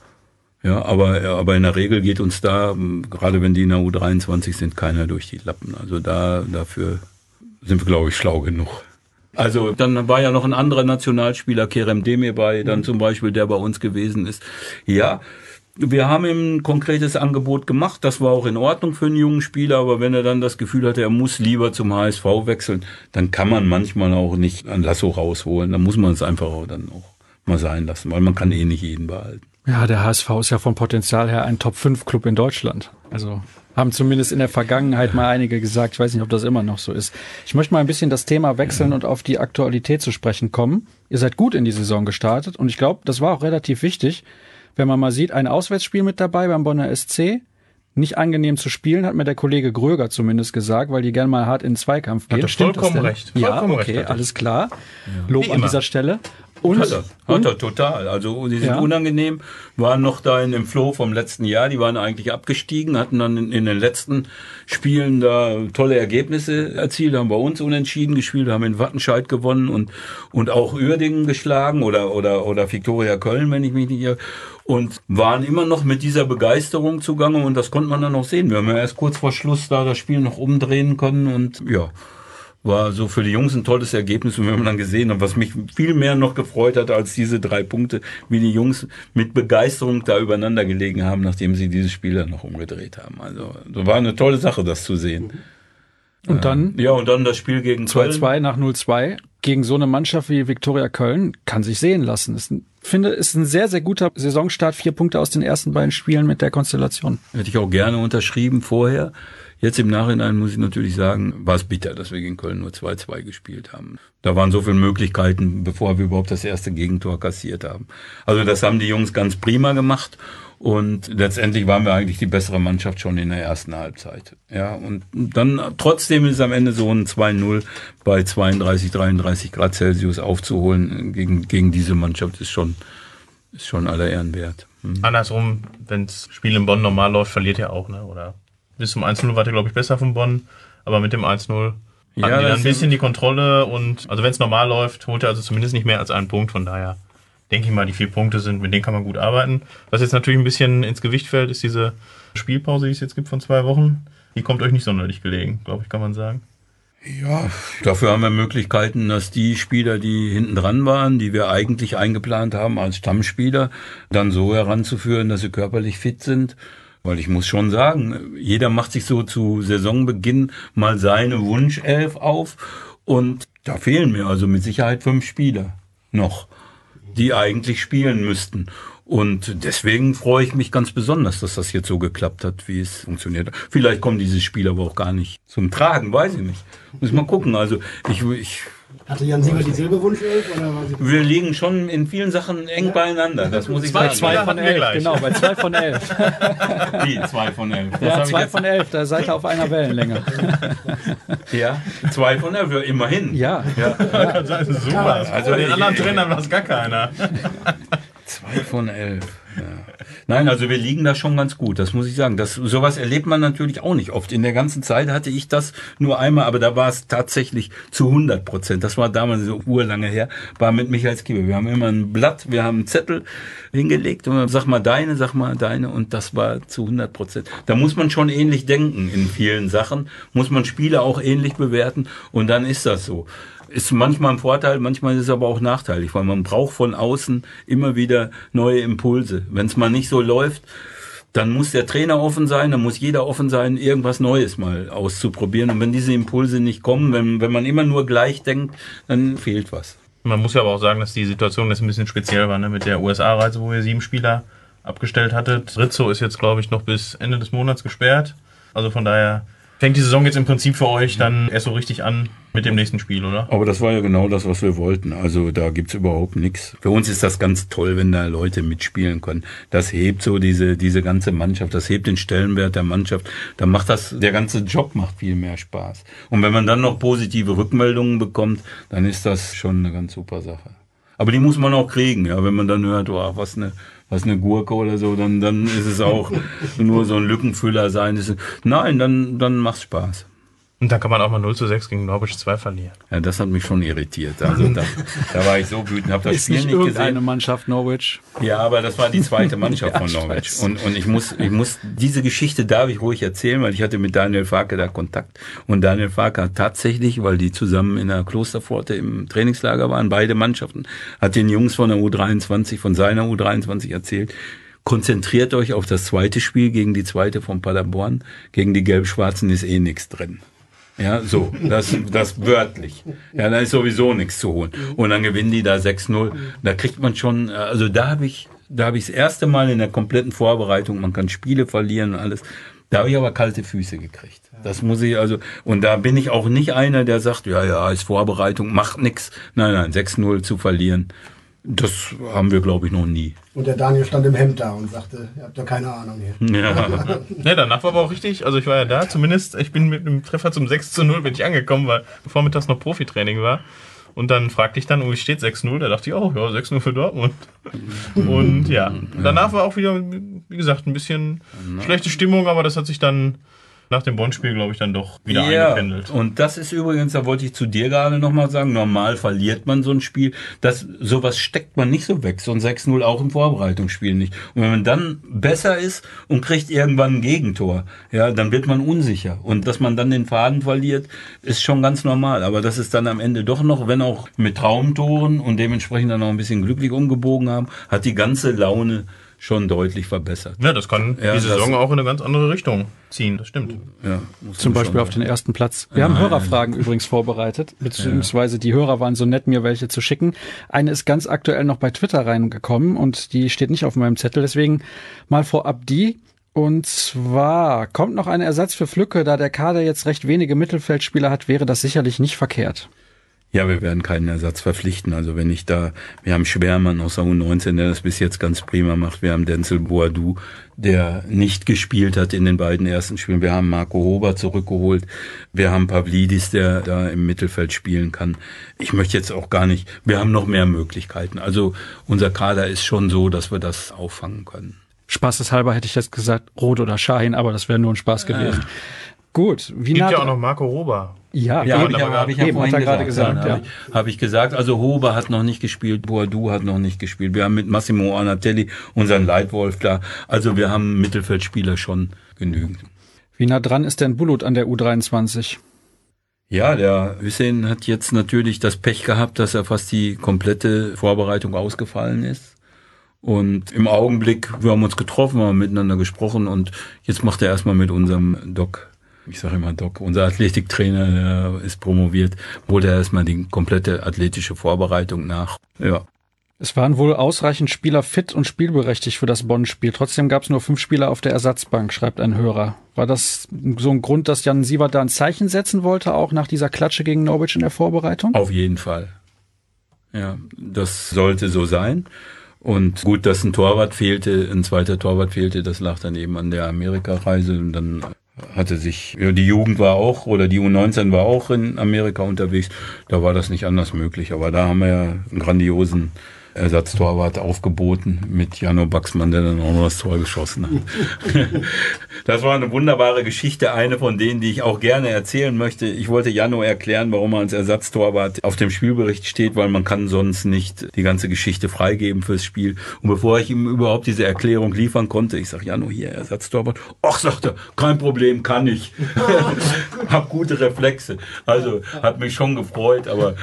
Ja, aber, aber in der Regel geht uns da, gerade wenn die in der U dreiundzwanzig sind, keiner durch die Lappen. Also da, dafür sind wir, glaube ich, schlau genug. Also dann war ja noch ein anderer Nationalspieler, Kerem Demirbay, dann zum Beispiel, der bei uns gewesen ist. Ja, wir haben ihm ein konkretes Angebot gemacht, das war auch in Ordnung für einen jungen Spieler, aber wenn er dann das Gefühl hatte, er muss lieber zum H S V wechseln, dann kann man manchmal auch nicht ein Lasso rausholen, dann muss man es einfach auch dann auch mal sein lassen, weil man kann eh nicht jeden behalten. Ja, der H S V ist ja vom Potenzial her ein Top fünf Club in Deutschland. Also haben zumindest in der Vergangenheit mal einige gesagt, ich weiß nicht, ob das immer noch so ist. Ich möchte mal ein bisschen das Thema wechseln und auf die Aktualität zu sprechen kommen. Ihr seid gut in die Saison gestartet und ich glaube, das war auch relativ wichtig. Wenn man mal sieht, ein Auswärtsspiel mit dabei beim Bonner S C, nicht angenehm zu spielen, hat mir der Kollege Gröger zumindest gesagt, weil die gerne mal hart in den Zweikampf gehen. Hat er Stimmt vollkommen das denn? recht. Ja, Vollkommen okay, recht, alles klar. Lob Wie an immer. dieser Stelle. Und, Hat er, hat und er total. Also die sind Ja. unangenehm, waren noch da in dem Flow vom letzten Jahr, die waren eigentlich abgestiegen, hatten dann in, in den letzten Spielen da tolle Ergebnisse erzielt, haben bei uns unentschieden gespielt, haben in Wattenscheid gewonnen und und auch Uerdingen geschlagen oder oder oder Viktoria Köln, wenn ich mich nicht irre, und waren immer noch mit dieser Begeisterung zugange und das konnte man dann auch sehen. Wir haben ja erst kurz vor Schluss da das Spiel noch umdrehen können und ja, war so für die Jungs ein tolles Ergebnis. Und wenn man dann gesehen hat, was mich viel mehr noch gefreut hat als diese drei Punkte, wie die Jungs mit Begeisterung da übereinander gelegen haben, nachdem sie dieses Spiel dann noch umgedreht haben. Also das war eine tolle Sache, das zu sehen. Und dann Ja, und dann das Spiel gegen zwei Köln. zwei nach null zwei gegen so eine Mannschaft wie Viktoria Köln kann sich sehen lassen. Ich finde, es ist ein sehr, sehr guter Saisonstart. Vier Punkte aus den ersten beiden Spielen mit der Konstellation. Hätte ich auch gerne unterschrieben vorher. Jetzt im Nachhinein muss ich natürlich sagen, war es bitter, dass wir gegen Köln nur zwei zwei gespielt haben. Da waren so viele Möglichkeiten, bevor wir überhaupt das erste Gegentor kassiert haben. Also das haben die Jungs ganz prima gemacht. Und letztendlich waren wir eigentlich die bessere Mannschaft schon in der ersten Halbzeit. Ja, und dann trotzdem ist es am Ende so ein zwei null bei zweiunddreißig, dreiunddreißig Grad Celsius aufzuholen gegen, gegen diese Mannschaft ist schon, ist schon aller Ehren wert. Hm. Andersrum, wenn das Spiel in Bonn normal läuft, verliert ihr auch, ne? Oder bis zum eins null war ihr, glaube ich, besser von Bonn, aber mit dem eins null hatten Ja, die dann das ein bisschen die Kontrolle und also wenn es normal läuft, holt er also zumindest nicht mehr als einen Punkt, von daher denke ich mal, die vier Punkte sind, mit denen kann man gut arbeiten. Was jetzt natürlich ein bisschen ins Gewicht fällt, ist diese Spielpause, die es jetzt gibt von zwei Wochen. Die kommt euch nicht sonderlich gelegen, glaube ich, kann man sagen. Ja, dafür haben wir Möglichkeiten, dass die Spieler, die hinten dran waren, die wir eigentlich eingeplant haben als Stammspieler, dann so heranzuführen, dass sie körperlich fit sind. Weil ich muss schon sagen, jeder macht sich so zu Saisonbeginn mal seine Wunschelf auf und da fehlen mir also mit Sicherheit fünf Spieler noch, die eigentlich spielen müssten. Und deswegen freue ich mich ganz besonders, dass das jetzt so geklappt hat, wie es funktioniert. Vielleicht kommen diese Spiele aber auch gar nicht zum Tragen, weiß ich nicht. Muss mal gucken. Also ich, ich Hatte Jan Sieber dieselbe Wunschelf? Oder war sie wir liegen schon in vielen Sachen eng beieinander. Das muss ich Zwei- sagen. zwei Zwei hatten von wir elf, gleich. genau, bei zwei von elf. Wie, zwei von elf. Das Ja, hab ich zwei jetzt- von elf, da seid ihr auf einer Wellenlänge. Ja, zwei von elf, immerhin. Ja, Das ist super. Also Bei den ich- anderen Trainern war es gar keiner. Zwei von elf. Nein, also wir liegen da schon ganz gut, das muss ich sagen. Das, sowas erlebt man natürlich auch nicht oft. In der ganzen Zeit hatte ich das nur einmal, aber da war es tatsächlich zu hundert Prozent. Das war damals so urlange her, war mit Michael Skibbe. Wir haben immer ein Blatt, wir haben einen Zettel hingelegt und sag mal deine, sag mal deine und das war zu hundert Prozent. Da muss man schon ähnlich denken in vielen Sachen, muss man Spiele auch ähnlich bewerten und dann ist das so. Ist manchmal ein Vorteil, manchmal ist es aber auch nachteilig, weil man braucht von außen immer wieder neue Impulse. Wenn es mal nicht so läuft, dann muss der Trainer offen sein, dann muss jeder offen sein, irgendwas Neues mal auszuprobieren. Und wenn diese Impulse nicht kommen, wenn, wenn man immer nur gleich denkt, dann fehlt was. Man muss ja aber auch sagen, dass die Situation jetzt ein bisschen speziell war, ne? Mit der U S A-Reise, wo ihr sieben Spieler abgestellt hattet. Rizzo ist jetzt, glaube ich, noch bis Ende des Monats gesperrt. Also von daher fängt die Saison jetzt im Prinzip für euch dann erst so richtig an mit dem nächsten Spiel, oder? Aber das war ja genau das, was wir wollten. Also da gibt's überhaupt nichts. Für uns ist das ganz toll, wenn da Leute mitspielen können. Das hebt so diese diese ganze Mannschaft, das hebt den Stellenwert der Mannschaft. Dann macht das, der ganze Job macht viel mehr Spaß. Und wenn man dann noch positive Rückmeldungen bekommt, dann ist das schon eine ganz super Sache. Aber die muss man auch kriegen, ja. Wenn man dann hört, oh, was eine was eine Gurke oder so, dann dann ist es auch nur so ein Lückenfüller sein. Nein, dann dann macht's Spaß. Und dann kann man auch mal null zu sechs gegen Norwich zwei verlieren. Ja, das hat mich schon irritiert. Also da, da war ich so wütend, habe das ist Spiel nicht, nicht gesehen. Eine Mannschaft Norwich. Ja, aber das war die zweite Mannschaft ja, von Norwich. weiß. Und, und ich muss, ich muss, diese Geschichte darf ich ruhig erzählen, weil ich hatte mit Daniel Farke da Kontakt. Und Daniel Farke hat tatsächlich, weil die zusammen in der Klosterpforte im Trainingslager waren, beide Mannschaften, hat den Jungs von der U dreiundzwanzig, von seiner U dreiundzwanzig erzählt, konzentriert euch auf das zweite Spiel gegen die zweite von Paderborn. Gegen die Gelb-Schwarzen ist eh nichts drin. Ja, so, das, das wörtlich. Ja, da ist sowieso nichts zu holen. Und dann gewinnen die da sechs null. Da kriegt man schon, also da habe ich, da habe ich das erste Mal in der kompletten Vorbereitung, man kann Spiele verlieren und alles. Da habe ich aber kalte Füße gekriegt. Das muss ich also, und da bin ich auch nicht einer, der sagt, ja, ja, ist Vorbereitung, macht nix. Nein, nein, sechs null zu verlieren, das haben wir, glaube ich, noch nie. Und der Daniel stand im Hemd da und sagte, ihr habt doch keine Ahnung hier. Ja. Ne, danach war aber auch richtig, also ich war ja da, zumindest, ich bin mit einem Treffer zum sechs zu null bin ich angekommen, weil vormittags noch Profitraining war. Und dann fragte ich dann, oh, wie steht sechs null? Da dachte ich, oh, ja, sechs null für Dortmund. Und ja, danach war auch wieder, wie gesagt, ein bisschen schlechte Stimmung, aber das hat sich dann nach dem Bonn-Spiel, glaube ich, dann doch wieder ja, eingependelt. Und das ist übrigens, da wollte ich zu dir gerade nochmal sagen, normal verliert man so ein Spiel. Das, sowas steckt man nicht so weg, so ein sechs null auch im Vorbereitungsspiel nicht. Und wenn man dann besser ist und kriegt irgendwann ein Gegentor, ja, dann wird man unsicher. Und dass man dann den Faden verliert, ist schon ganz normal. Aber das ist dann am Ende doch noch, wenn auch mit Traumtoren und dementsprechend dann noch ein bisschen glücklich umgebogen haben, hat die ganze Laune schon deutlich verbessert. Ja, das kann ja, die Saison auch in eine ganz andere Richtung ziehen, das stimmt. Ja, Zum Beispiel auf den ersten Platz. Wir haben Hörerfragen übrigens vorbereitet, beziehungsweise die Hörer waren so nett, mir welche zu schicken. Eine ist ganz aktuell noch bei Twitter reingekommen und die steht nicht auf meinem Zettel, deswegen mal vorab die. Und zwar kommt noch ein Ersatz für Flücke, da der Kader jetzt recht wenige Mittelfeldspieler hat, wäre das sicherlich nicht verkehrt. Ja, wir werden keinen Ersatz verpflichten. Also wenn ich da, wir haben Schwermann aus der U neunzehn, der das bis jetzt ganz prima macht. Wir haben Denzel Boadou, der nicht gespielt hat in den beiden ersten Spielen. Wir haben Marco Hober zurückgeholt. Wir haben Pavlidis, der da im Mittelfeld spielen kann. Ich möchte jetzt auch gar nicht, wir haben noch mehr Möglichkeiten. Also unser Kader ist schon so, dass wir das auffangen können. Spaßeshalber hätte ich jetzt gesagt, Rot oder Schein, aber das wäre nur ein Spaß gewesen. Äh. Gut. Wie Gibt ja auch noch Marco Hober. Ja, ja, ja, habe ich, hab ich ja eben, vorhin hat er gesagt. gerade gesagt. Ja. Habe ich, hab ich gesagt. Also Hober hat noch nicht gespielt, Boadou hat noch nicht gespielt. Wir haben mit Massimo Arnatelli unseren Leitwolf da. Also wir haben Mittelfeldspieler schon genügend. Wie nah dran ist denn Bulut an der U dreiundzwanzig? Ja, der Hüseyin hat jetzt natürlich das Pech gehabt, dass er fast die komplette Vorbereitung ausgefallen ist. Und im Augenblick, wir haben uns getroffen, wir haben miteinander gesprochen und jetzt macht er erstmal mit unserem Doc, ich sage immer Doc, unser Athletiktrainer, der ist promoviert, holt er erstmal die komplette athletische Vorbereitung nach. Ja. Es waren wohl ausreichend Spieler fit und spielberechtigt für das Bonn-Spiel. Trotzdem gab es nur fünf Spieler auf der Ersatzbank, schreibt ein Hörer. War das so ein Grund, dass Jan Siewert da ein Zeichen setzen wollte, auch nach dieser Klatsche gegen Norwich in der Vorbereitung? Auf jeden Fall. Ja, das sollte so sein. Und gut, dass ein Torwart fehlte, ein zweiter Torwart fehlte, das lag dann eben an der Amerika-Reise. Und dann hatte sich, ja, die Jugend war auch, oder die U neunzehn war auch in Amerika unterwegs. Da war das nicht anders möglich. Aber da haben wir ja einen grandiosen Ersatztorwart aufgeboten mit Jano Baxmann, der dann auch noch das Tor geschossen hat. Das war eine wunderbare Geschichte, eine von denen, die ich auch gerne erzählen möchte. Ich wollte Jano erklären, warum er als Ersatztorwart auf dem Spielbericht steht, weil man kann sonst nicht die ganze Geschichte freigeben fürs Spiel. Und bevor ich ihm überhaupt diese Erklärung liefern konnte, ich sage, Jano, hier Ersatztorwart. Ach, sagt er, kein Problem, kann ich. Hab gute Reflexe. Also hat mich schon gefreut, aber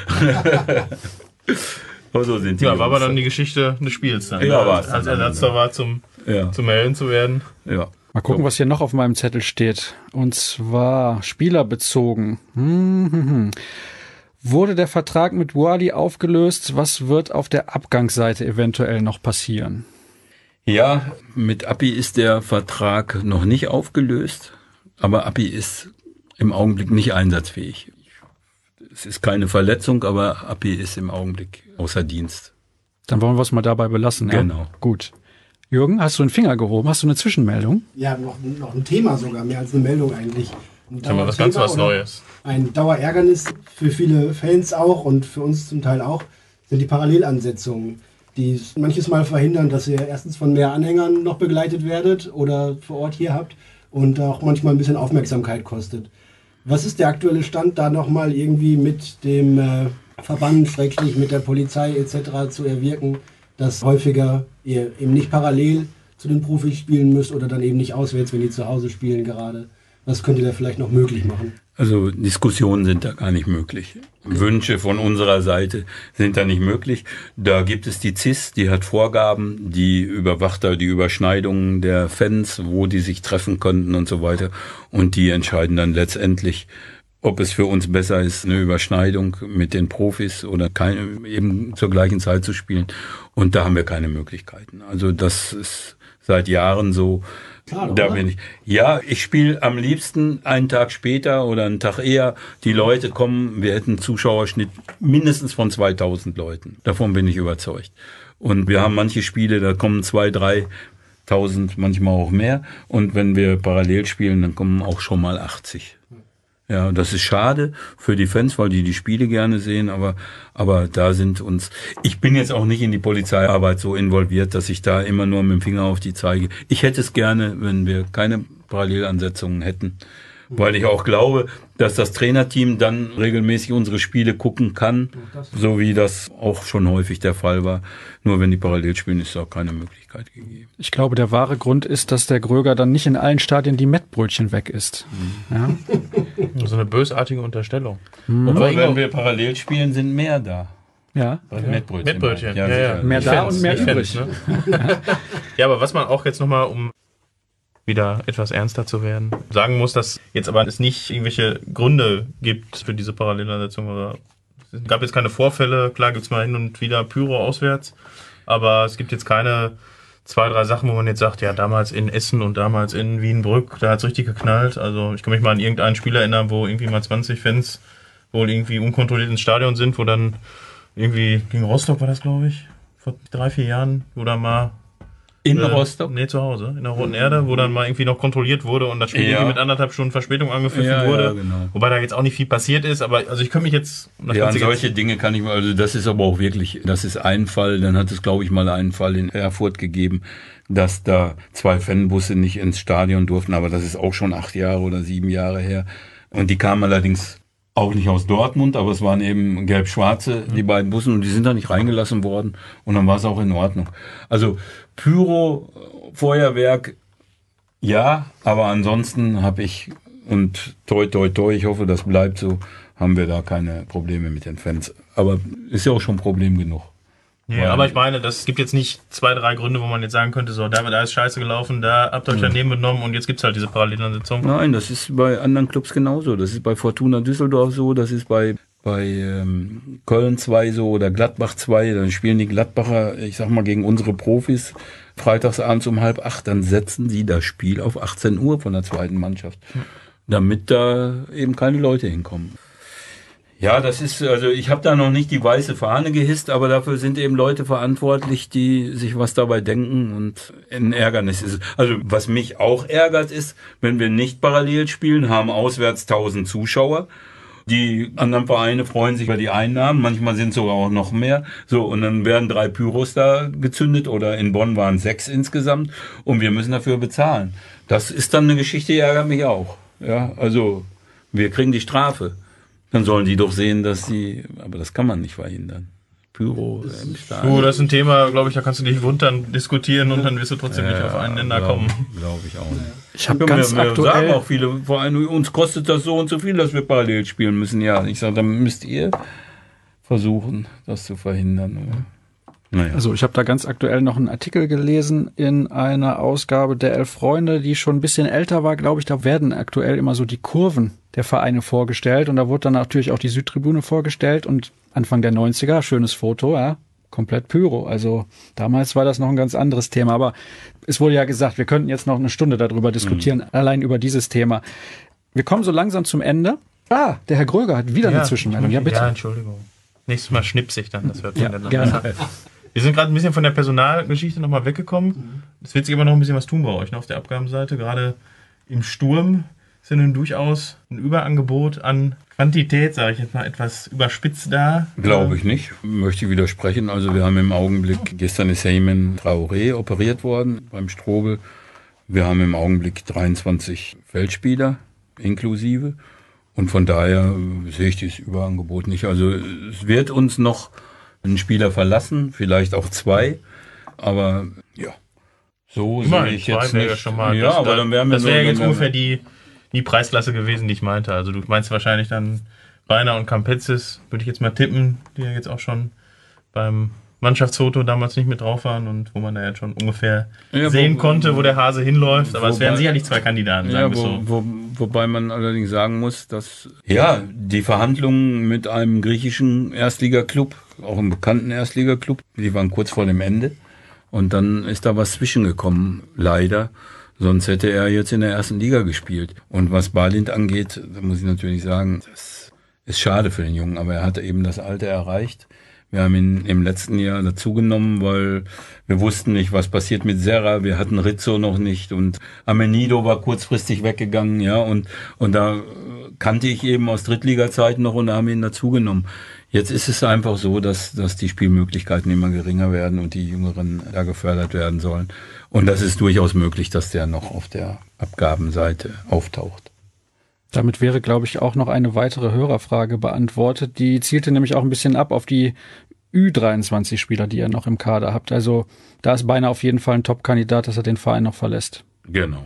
aber so sind die. Ja, war aber dann die Geschichte des Spiels dann. Ja, ne? war es. Als Ersatztorwart zum, Ja. zum Melden zu werden. Ja. Mal gucken, was hier noch auf meinem Zettel steht. Und zwar spielerbezogen. Hm, hm, hm. Wurde der Vertrag mit Wally aufgelöst? Was wird auf der Abgangsseite eventuell noch passieren? Ja, mit Appi ist der Vertrag noch nicht aufgelöst, aber Appi ist im Augenblick nicht einsatzfähig. Es ist keine Verletzung, aber Appi ist im Augenblick außer Dienst. Dann wollen wir es mal dabei belassen. Ja? Genau. Gut. Jürgen, hast du einen Finger gehoben? Hast du eine Zwischenmeldung? Ja, noch, noch ein Thema sogar, mehr als eine Meldung eigentlich. Ein Haben wir was ganz Dauerthema was oder Neues. Ein Dauerärgernis für viele Fans auch und für uns zum Teil auch, sind die Parallelansetzungen, die manches Mal verhindern, dass ihr erstens von mehr Anhängern noch begleitet werdet oder vor Ort hier habt und auch manchmal ein bisschen Aufmerksamkeit kostet. Was ist der aktuelle Stand, da nochmal irgendwie mit dem äh, Verband, schrägstrich mit der Polizei et cetera zu erwirken, dass häufiger ihr eben nicht parallel zu den Profis spielen müsst oder dann eben nicht auswärts, wenn die zu Hause spielen gerade? Was könnt ihr da vielleicht noch möglich machen? Also Diskussionen sind da gar nicht möglich. Wünsche von unserer Seite sind da nicht möglich. Da gibt es die C I S, die hat Vorgaben, die überwacht da die Überschneidungen der Fans, wo die sich treffen könnten und so weiter. Und die entscheiden dann letztendlich, ob es für uns besser ist, eine Überschneidung mit den Profis oder keine, eben zur gleichen Zeit zu spielen. Und da haben wir keine Möglichkeiten. Also das ist seit Jahren so. Klar, Da oder? bin ich. Ja, ich spiele am liebsten einen Tag später oder einen Tag eher. Die Leute kommen, wir hätten einen Zuschauerschnitt mindestens von zweitausend Leuten. Davon bin ich überzeugt. Und wir haben manche Spiele, da kommen zwei, dreitausend, manchmal auch mehr. Und wenn wir parallel spielen, dann kommen auch schon mal achtzig. Ja, das ist schade für die Fans, weil die die Spiele gerne sehen, aber aber da sind uns, ich bin jetzt auch nicht in die Polizeiarbeit so involviert, dass ich da immer nur mit dem Finger auf die zeige. Ich hätte es gerne, wenn wir keine Parallelansetzungen hätten, weil ich auch glaube, dass das Trainerteam dann regelmäßig unsere Spiele gucken kann, so wie das auch schon häufig der Fall war. Nur wenn die parallel spielen, ist auch keine Möglichkeit gegeben. Ich glaube, der wahre Grund ist, dass der Gröger dann nicht in allen Stadien die Mettbrötchen weg ist. Ja? So eine bösartige Unterstellung. Aber Ingo- wenn wir parallel spielen, sind mehr da. Ja. Mettbrötchen. Mettbrötchen, Ja, ja, ja. sicher. Mehr Ich da fänd's, und mehr ich übrig. fänd's, ne? Ja, aber was man auch jetzt nochmal, um wieder etwas ernster zu werden, sagen muss, dass jetzt aber es nicht irgendwelche Gründe gibt für diese Parallelansetzung. Oder es gab jetzt keine Vorfälle, klar gibt es mal hin und wieder Pyro auswärts, aber es gibt jetzt keine zwei, drei Sachen, wo man jetzt sagt, ja, damals in Essen und damals in Wienbrück, da hat es richtig geknallt. Also ich kann mich mal an irgendein Spiel erinnern, wo irgendwie mal zwanzig Fans wohl irgendwie unkontrolliert ins Stadion sind, wo dann irgendwie gegen Rostock war das, glaube ich, vor drei, vier Jahren, wo dann mal In äh, Rostock? Nee, zu Hause, in der Roten Erde, wo dann mal irgendwie noch kontrolliert wurde und das Spiel Ja. irgendwie mit anderthalb Stunden Verspätung angepfiffen Ja, wurde. ja, genau. Wobei da jetzt auch nicht viel passiert ist, aber also ich könnte mich jetzt... das Ja, an Ganze jetzt- solche Dinge kann ich mal, also das ist aber auch wirklich, das ist ein Fall, dann hat es, glaube ich, mal einen Fall in Erfurt gegeben, dass da zwei Fanbusse nicht ins Stadion durften, aber das ist auch schon acht Jahre oder sieben Jahre her. Und die kamen allerdings auch nicht aus Dortmund, aber es waren eben gelb-schwarze, die beiden Bussen, und die sind da nicht reingelassen worden und dann war es auch in Ordnung. Also Pyro, Feuerwerk, ja, aber ansonsten habe ich, und toi toi toi, ich hoffe, das bleibt so, haben wir da keine Probleme mit den Fans. Aber ist ja auch schon Problem genug. Ja, Weil- aber ich meine, das gibt jetzt nicht zwei, drei Gründe, wo man jetzt sagen könnte, so, da, da ist scheiße gelaufen, da habt ihr euch daneben benommen und jetzt gibt's halt diese Parallelansetzung. Nein, das ist bei anderen Clubs genauso. Das ist bei Fortuna Düsseldorf so, das ist bei bei ähm, Köln zwei so oder Gladbach zwei. Dann spielen die Gladbacher, ich sag mal, gegen unsere Profis freitagsabends um halb acht. Dann setzen sie das Spiel auf achtzehn Uhr von der zweiten Mannschaft, damit da eben keine Leute hinkommen. Ja, das ist, also ich habe da noch nicht die weiße Fahne gehisst, aber dafür sind eben Leute verantwortlich, die sich was dabei denken und ein Ärgernis ist. Also was mich auch ärgert ist, wenn wir nicht parallel spielen, haben auswärts tausend Zuschauer Die anderen Vereine freuen sich über die Einnahmen, manchmal sind es sogar auch noch mehr. So, und dann werden drei Pyros da gezündet oder in Bonn waren sechs insgesamt und wir müssen dafür bezahlen. Das ist dann eine Geschichte, die ärgert mich auch. Ja, also wir kriegen die Strafe. Dann sollen die doch sehen, dass sie, aber das kann man nicht verhindern. Pyro im Stadion. Du, das ist ein Thema, glaube ich, da kannst du dich wundern, diskutieren und dann wirst du trotzdem ja, nicht auf einen Nenner glaub, kommen. Glaube ich auch nicht. Ich habe Ja, ganz wir, wir aktuell... sagen auch viele Vereine, uns kostet das so und so viel, dass wir parallel spielen müssen. Ja, ich sage, dann müsst ihr versuchen, das zu verhindern. Oder? Naja. Also ich habe da ganz aktuell noch einen Artikel gelesen in einer Ausgabe der Elf Freunde, die schon ein bisschen älter war, glaube ich. Da werden aktuell immer so die Kurven der Vereine vorgestellt und da wurde dann natürlich auch die Südtribüne vorgestellt und Anfang der neunziger, schönes Foto, ja, komplett Pyro. Also damals war das noch ein ganz anderes Thema, aber es wurde ja gesagt, wir könnten jetzt noch eine Stunde darüber diskutieren, mhm. allein über dieses Thema. Wir kommen so langsam zum Ende. Ah, der Herr Gröger hat wieder ja, eine Zwischenmeldung. Ja, bitte. Ja, Entschuldigung. Nächstes Mal schnipse ich dann, das hört man ja, dann gerne. besser. Wir sind gerade ein bisschen von der Personalgeschichte nochmal weggekommen. Es wird sich aber noch ein bisschen was tun bei euch, ne, auf der Abgabenseite. Gerade im Sturm ist ja nun durchaus ein Überangebot an Quantität, sage ich jetzt mal etwas überspitzt da. Glaube ich nicht, möchte ich widersprechen. Also wir haben im Augenblick, gestern ist Heyman Traoré operiert worden beim Strobel. Wir haben im Augenblick dreiundzwanzig Feldspieler inklusive. Und von daher sehe ich dieses Überangebot nicht. Also es wird uns noch ein Spieler verlassen, vielleicht auch zwei. Aber ja, so sehe ich jetzt nicht. Ja, schon mal. Ja, das, aber dann wären wir das wäre so, jetzt wenn wir- ungefähr die, die Preisklasse gewesen, die ich meinte. Also du meinst wahrscheinlich dann Beiner und Campezis, würde ich jetzt mal tippen, die ja jetzt auch schon beim Mannschaftsfoto damals nicht mit drauf waren und wo man da jetzt schon ungefähr Ja, sehen wo- konnte, wo der Hase hinläuft. Aber es wären wobei- sicherlich zwei Kandidaten, Ja, sagen wir wo, so. wo, wobei man allerdings sagen muss, dass ja die Verhandlungen mit einem griechischen Erstligaklub, auch einem bekannten Erstligaklub, die waren kurz vor dem Ende und dann ist da was zwischengekommen, leider. Sonst hätte er jetzt in der ersten Liga gespielt. Und was Balint angeht, da muss ich natürlich sagen, das ist schade für den Jungen, aber er hat eben das Alter erreicht. Wir haben ihn im letzten Jahr dazugenommen, weil wir wussten nicht, was passiert mit Serra. Wir hatten Rizzo noch nicht und Amenido war kurzfristig weggegangen, ja, und, und da kannte ich eben aus Drittliga-Zeiten noch und da haben wir ihn dazugenommen. Jetzt ist es einfach so, dass, dass die Spielmöglichkeiten immer geringer werden und die Jüngeren da gefördert werden sollen. Und das ist durchaus möglich, dass der noch auf der Abgabenseite auftaucht. Damit wäre, glaube ich, auch noch eine weitere Hörerfrage beantwortet. Die zielte nämlich auch ein bisschen ab auf die Ü dreiundzwanzig Spieler, die ihr noch im Kader habt. Also da ist Beiner auf jeden Fall ein Top-Kandidat, dass er den Verein noch verlässt. Genau.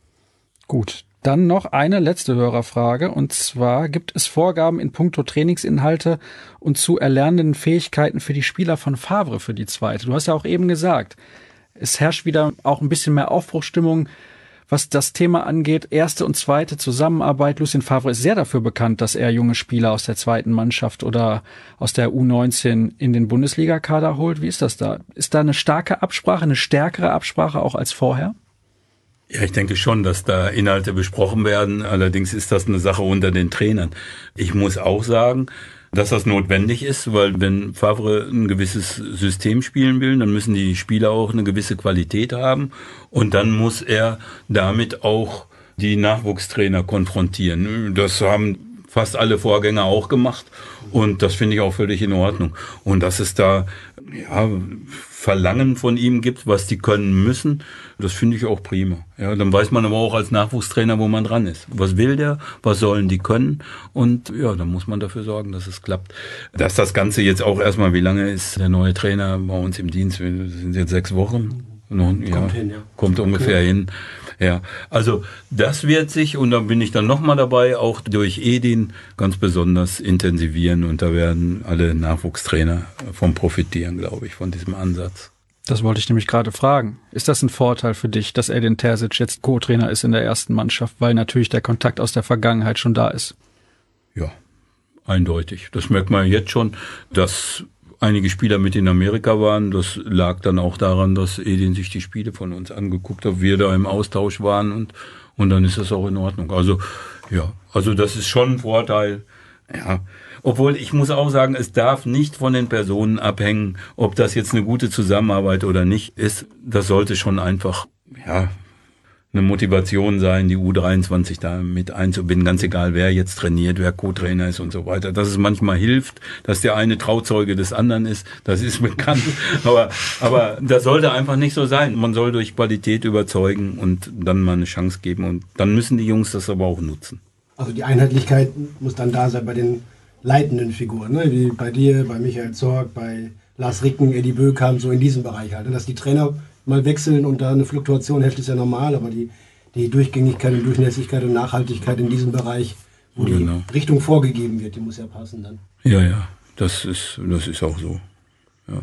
Gut, dann noch eine letzte Hörerfrage. Und zwar, gibt es Vorgaben in puncto Trainingsinhalte und zu erlernenden Fähigkeiten für die Spieler von Favre für die zweite? Du hast ja auch eben gesagt, es herrscht wieder auch ein bisschen mehr Aufbruchsstimmung, was das Thema angeht, erste und zweite Zusammenarbeit. Lucien Favre ist sehr dafür bekannt, dass er junge Spieler aus der zweiten Mannschaft oder aus der U neunzehn in den Bundesliga-Kader holt. Wie ist das da? Ist da eine starke Absprache, eine stärkere Absprache auch als vorher? Ja, ich denke schon, dass da Inhalte besprochen werden. Allerdings ist das eine Sache unter den Trainern. Ich muss auch sagen, dass das notwendig ist, weil wenn Favre ein gewisses System spielen will, dann müssen die Spieler auch eine gewisse Qualität haben und dann muss er damit auch die Nachwuchstrainer konfrontieren. Das haben fast alle Vorgänger auch gemacht und das finde ich auch völlig in Ordnung. Und dass es da ja, Verlangen von ihm gibt, was die können müssen, das finde ich auch prima. Ja, dann weiß man aber auch als Nachwuchstrainer, wo man dran ist. Was will der? Was sollen die können? Und ja, dann muss man dafür sorgen, dass es klappt. Dass das Ganze jetzt auch erstmal, wie lange ist der neue Trainer bei uns im Dienst? Wir sind jetzt sechs Wochen. Noch, ja, Kommt hin, ja. Kommt ungefähr Okay. hin. Ja, also das wird sich, und da bin ich dann nochmal dabei, auch durch Edin ganz besonders intensivieren und da werden alle Nachwuchstrainer vom profitieren, glaube ich, von diesem Ansatz. Das wollte ich nämlich gerade fragen. Ist das ein Vorteil für dich, dass Edin Terzic jetzt Co-Trainer ist in der ersten Mannschaft, weil natürlich der Kontakt aus der Vergangenheit schon da ist? Ja, eindeutig. Das merkt man jetzt schon, dass einige Spieler mit in Amerika waren. Das lag dann auch daran, dass Edin sich die Spiele von uns angeguckt hat, wir da im Austausch waren und, und dann ist das auch in Ordnung. Also, ja, also das ist schon ein Vorteil. Ja, obwohl ich muss auch sagen, es darf nicht von den Personen abhängen, ob das jetzt eine gute Zusammenarbeit oder nicht ist. Das sollte schon einfach, ja, eine Motivation sein, die U dreiundzwanzig da mit einzubinden, ganz egal, wer jetzt trainiert, wer Co-Trainer ist und so weiter. Dass es manchmal hilft, dass der eine Trauzeuge des anderen ist, das ist bekannt. aber, aber das sollte einfach nicht so sein. Man soll durch Qualität überzeugen und dann mal eine Chance geben. Und dann müssen die Jungs das aber auch nutzen. Also die Einheitlichkeit muss dann da sein bei den leitenden Figuren, ne? Wie bei dir, bei Michael Zorg, bei Lars Ricken, Eddie Böckhamp, so in diesem Bereich halt. Dass die Trainer mal wechseln und da eine Fluktuation herrscht, ist ja normal, aber die, die Durchgängigkeit und Durchlässigkeit und Nachhaltigkeit in diesem Bereich, wo genau. die Richtung vorgegeben wird, die muss ja passen dann. Ja, ja, das ist, das ist auch so. Ja.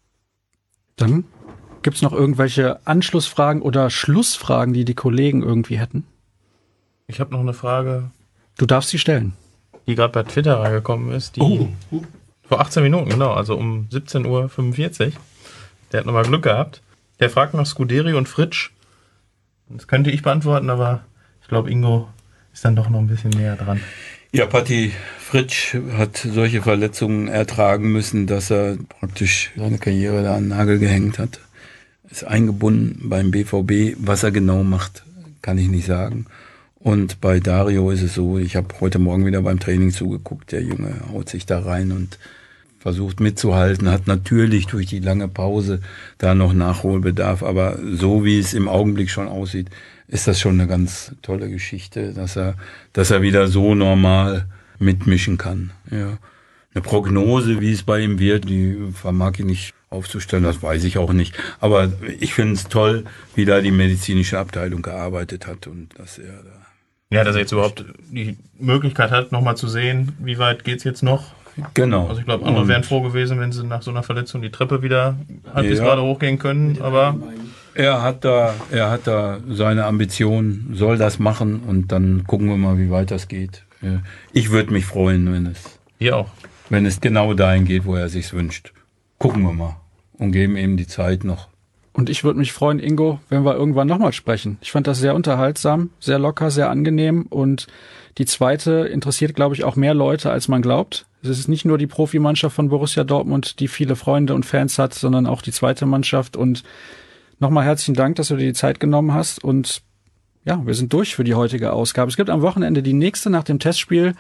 Dann gibt es noch irgendwelche Anschlussfragen oder Schlussfragen, die die Kollegen irgendwie hätten? Ich habe noch eine Frage, Du darfst sie stellen. die gerade bei Twitter reingekommen ist, die Oh. vor achtzehn Minuten, genau, also um siebzehn Uhr fünfundvierzig. Der hat nochmal Glück gehabt. Der fragt nach Scuderi und Fritsch. Das könnte ich beantworten, aber ich glaube, Ingo ist dann doch noch ein bisschen näher dran. Ja, Patti Fritsch hat solche Verletzungen ertragen müssen, dass er praktisch seine Karriere da an den Nagel gehängt hat. Ist eingebunden beim B V B. Was er genau macht, kann ich nicht sagen. Und bei Dario ist es so, ich habe heute Morgen wieder beim Training zugeguckt. Der Junge haut sich da rein und versucht mitzuhalten, hat natürlich durch die lange Pause da noch Nachholbedarf. Aber so wie es im Augenblick schon aussieht, ist das schon eine ganz tolle Geschichte, dass er, dass er wieder so normal mitmischen kann. Ja. Eine Prognose, wie es bei ihm wird, die vermag ich nicht aufzustellen, das weiß ich auch nicht. Aber ich finde es toll, wie da die medizinische Abteilung gearbeitet hat und dass er da... Ja, dass er jetzt überhaupt die Möglichkeit hat, nochmal zu sehen, wie weit geht's jetzt noch. Genau. Also ich glaube, andere Und- wären froh gewesen, wenn sie nach so einer Verletzung die Treppe wieder halbwegs Ja. gerade hochgehen können. Aber Er hat da, er hat da seine Ambition, soll das machen und dann gucken wir mal, wie weit das geht. Ja. Ich würde mich freuen, wenn es, wir auch. wenn es genau dahin geht, wo er sich's wünscht. Gucken wir mal und geben ihm die Zeit noch. Und ich würde mich freuen, Ingo, wenn wir irgendwann nochmal sprechen. Ich fand das sehr unterhaltsam, sehr locker, sehr angenehm. Und die zweite interessiert, glaube ich, auch mehr Leute, als man glaubt. Es ist nicht nur die Profimannschaft von Borussia Dortmund, die viele Freunde und Fans hat, sondern auch die zweite Mannschaft. Und nochmal herzlichen Dank, dass du dir die Zeit genommen hast. Und ja, wir sind durch für die heutige Ausgabe. Es gibt am Wochenende die nächste nach dem Testspiel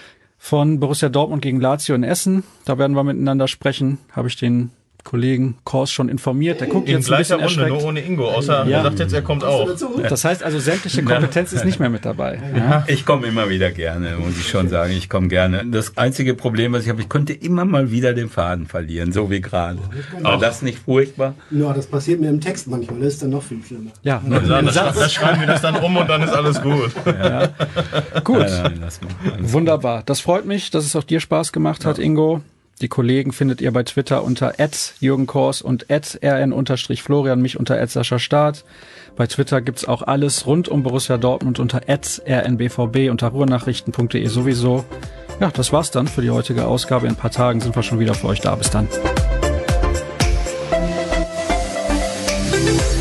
von Borussia Dortmund gegen Lazio in Essen. Da werden wir miteinander sprechen. Habe ich den Kollegen Kors schon informiert. Der guckt In jetzt ein bisschen gleicher Runde, erschreckt. nur ohne Ingo. Außer Ja. er sagt jetzt, er kommt auch. Das heißt also, sämtliche Kompetenz ist nicht mehr mit dabei. Ja. Ich komme immer wieder gerne, muss ich schon sagen. Ich komme gerne. Das einzige Problem, was ich habe, ich könnte immer mal wieder den Faden verlieren, so wie gerade. Aber das ist nicht furchtbar. Ja, das passiert mir im Text manchmal, das ist dann noch viel schlimmer. Ja, Da, da, da schreiben wir das dann um und dann ist alles gut. gut. Nein, nein, lass mal. Alles Wunderbar. Das freut mich, dass es auch dir Spaß gemacht hat, Ingo. Die Kollegen findet ihr bei Twitter unter at Jürgen Kors und at rn-florian, mich unter at Sascha Staat. Bei Twitter gibt's auch alles rund um Borussia Dortmund unter at rnbvb, unter ruhrnachrichten punkt de sowieso. Ja, das war's dann für die heutige Ausgabe. In ein paar Tagen sind wir schon wieder für euch da. Bis dann.